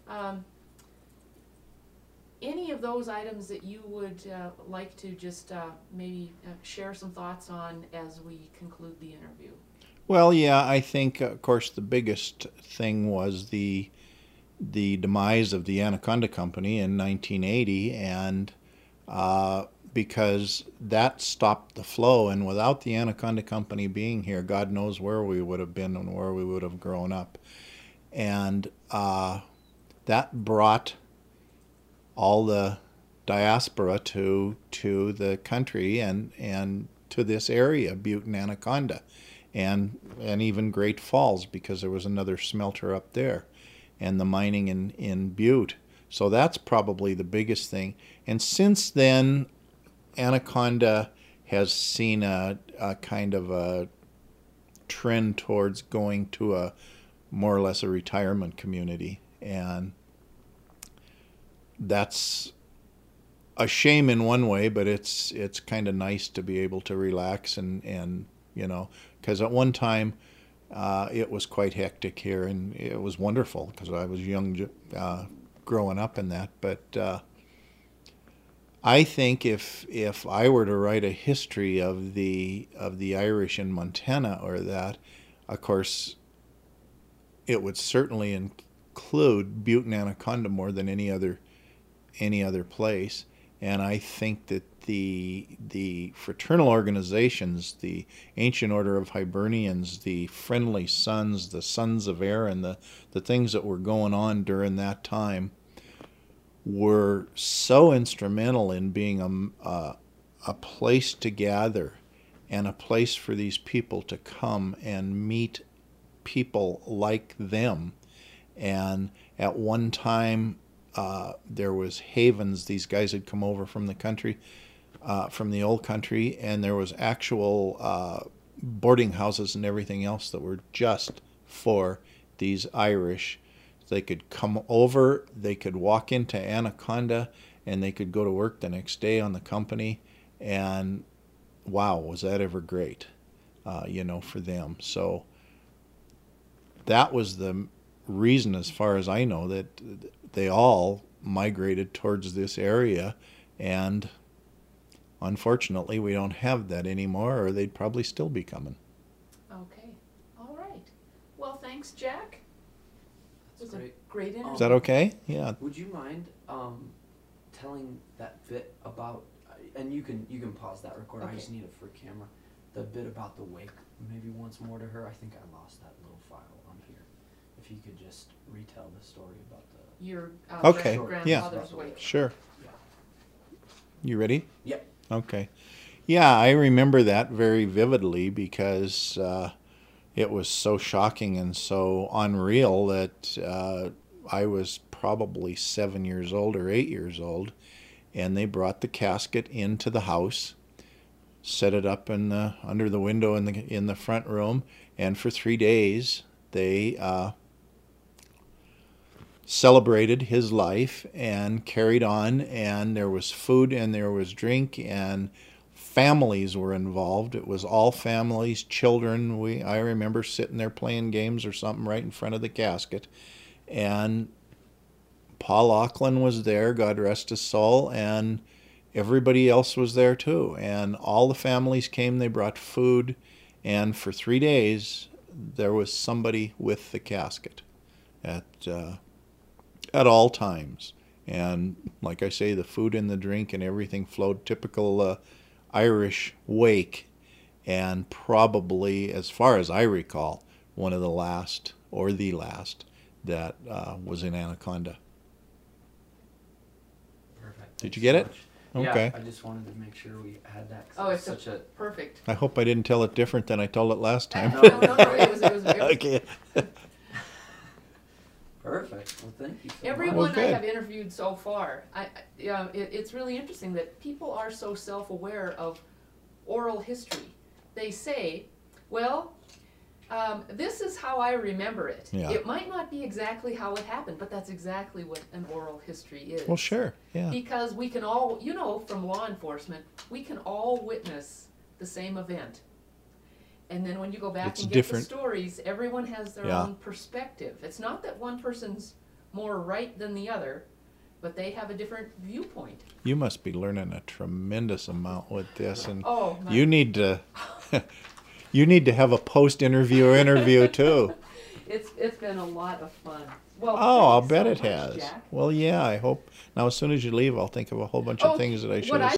Speaker 1: any of those items that you would like to just maybe share some thoughts on as we conclude the interview?
Speaker 2: Well, yeah, I think, of course, the biggest thing was the demise of the Anaconda Company in 1980, and because that stopped the flow, and without the Anaconda Company being here, God knows where we would have been and where we would have grown up. And that brought all the diaspora to the country and to this area, Butte and Anaconda, and even Great Falls, because there was another smelter up there. and the mining in Butte. So that's probably the biggest thing. And since then, Anaconda has seen a kind of a trend towards going to a more or less a retirement community, and that's a shame in one way, but it's kind of nice to be able to relax and you know, because at one time it was quite hectic here, and it was wonderful because I was young growing up in that. But I think if I were to write a history of the Irish in Montana or that, of course, it would certainly include Butte and Anaconda more than any other place. And I think that the fraternal organizations, the Ancient Order of Hibernians, the Friendly Sons, the Sons of Erin, the things that were going on during that time were so instrumental in being a place to gather and a place for these people to come and meet people like them. And at one time, there was havens. These guys had come over from the country, from the old country, and there was actual boarding houses and everything else that were just for these Irish. They could come over, they could walk into Anaconda, and they could go to work the next day on the company. And wow, was that ever great, you know, for them. So that was the reason, as far as I know, that they all migrated towards this area, and unfortunately we don't have that anymore, or they'd probably still be coming.
Speaker 1: Okay, all right. Well, thanks, Jack. It was
Speaker 3: That's great.
Speaker 1: a great interview.
Speaker 2: Is that okay? Yeah.
Speaker 3: Would you mind telling that bit about, and you can pause that recording,
Speaker 1: Okay.
Speaker 3: I just need it for camera, the bit about the wake maybe once more to her? I think I lost that little file on here. If you could just retell the story about the...
Speaker 1: Your
Speaker 2: Okay,
Speaker 1: grandfather's
Speaker 3: yeah.
Speaker 1: wake.
Speaker 2: Sure.
Speaker 3: Yeah.
Speaker 2: You ready?
Speaker 3: Yep.
Speaker 2: Okay. Yeah, I remember that very vividly because it was so shocking and so unreal that I was probably 7 years old or 8 years old, and they brought the casket into the house, set it up in the under the window in the front room, and for 3 days they celebrated his life and carried on, and there was food and there was drink, and families were involved. It was all families, children. I remember sitting there playing games or something right in front of the casket, and Paul Auckland was there, God rest his soul, and everybody else was there too. And all the families came, they brought food, and for 3 days there was somebody with the casket at all times. And like I say, the food and the drink and everything flowed, typical Irish wake, and probably, as far as I recall, one of the last, or the last, that was in Anaconda.
Speaker 3: Perfect.
Speaker 2: Did
Speaker 3: Thanks
Speaker 2: you get
Speaker 3: so
Speaker 2: it?
Speaker 3: much.
Speaker 2: Okay.
Speaker 3: Yeah, I just wanted to make sure we had that. 'Cause
Speaker 1: Oh, it's
Speaker 3: such a...
Speaker 1: perfect.
Speaker 2: I hope I didn't tell it different than I told it last time.
Speaker 1: No, it was
Speaker 2: Okay.
Speaker 3: Perfect. Well, thank you so
Speaker 1: everyone
Speaker 2: Well,
Speaker 3: much.
Speaker 1: I
Speaker 2: good.
Speaker 1: have interviewed so far. It's really interesting that people are so self-aware of oral history. They say, well, this is how I remember it.
Speaker 2: Yeah.
Speaker 1: It might not be exactly how it happened, but that's exactly what an oral history is.
Speaker 2: Well, sure. Yeah.
Speaker 1: Because we can all, you know, from law enforcement, we can all witness the same event. And then when you go back
Speaker 2: It's
Speaker 1: and get
Speaker 2: different.
Speaker 1: the stories, everyone has their
Speaker 2: Yeah.
Speaker 1: own perspective. It's not that one person's more right than the other, but they have a different viewpoint.
Speaker 2: You must be learning a tremendous amount with this, and
Speaker 1: Oh, my.
Speaker 2: you need to you need to have a post-interview interview too.
Speaker 1: It's been a lot of fun. Well,
Speaker 2: Oh, I'll
Speaker 1: thanks
Speaker 2: bet
Speaker 1: so
Speaker 2: it
Speaker 1: much,
Speaker 2: has.
Speaker 1: Jack.
Speaker 2: Well, yeah, I hope. Now, as soon as you leave, I'll think of a whole bunch
Speaker 1: Oh,
Speaker 2: of things that I should
Speaker 1: what
Speaker 2: have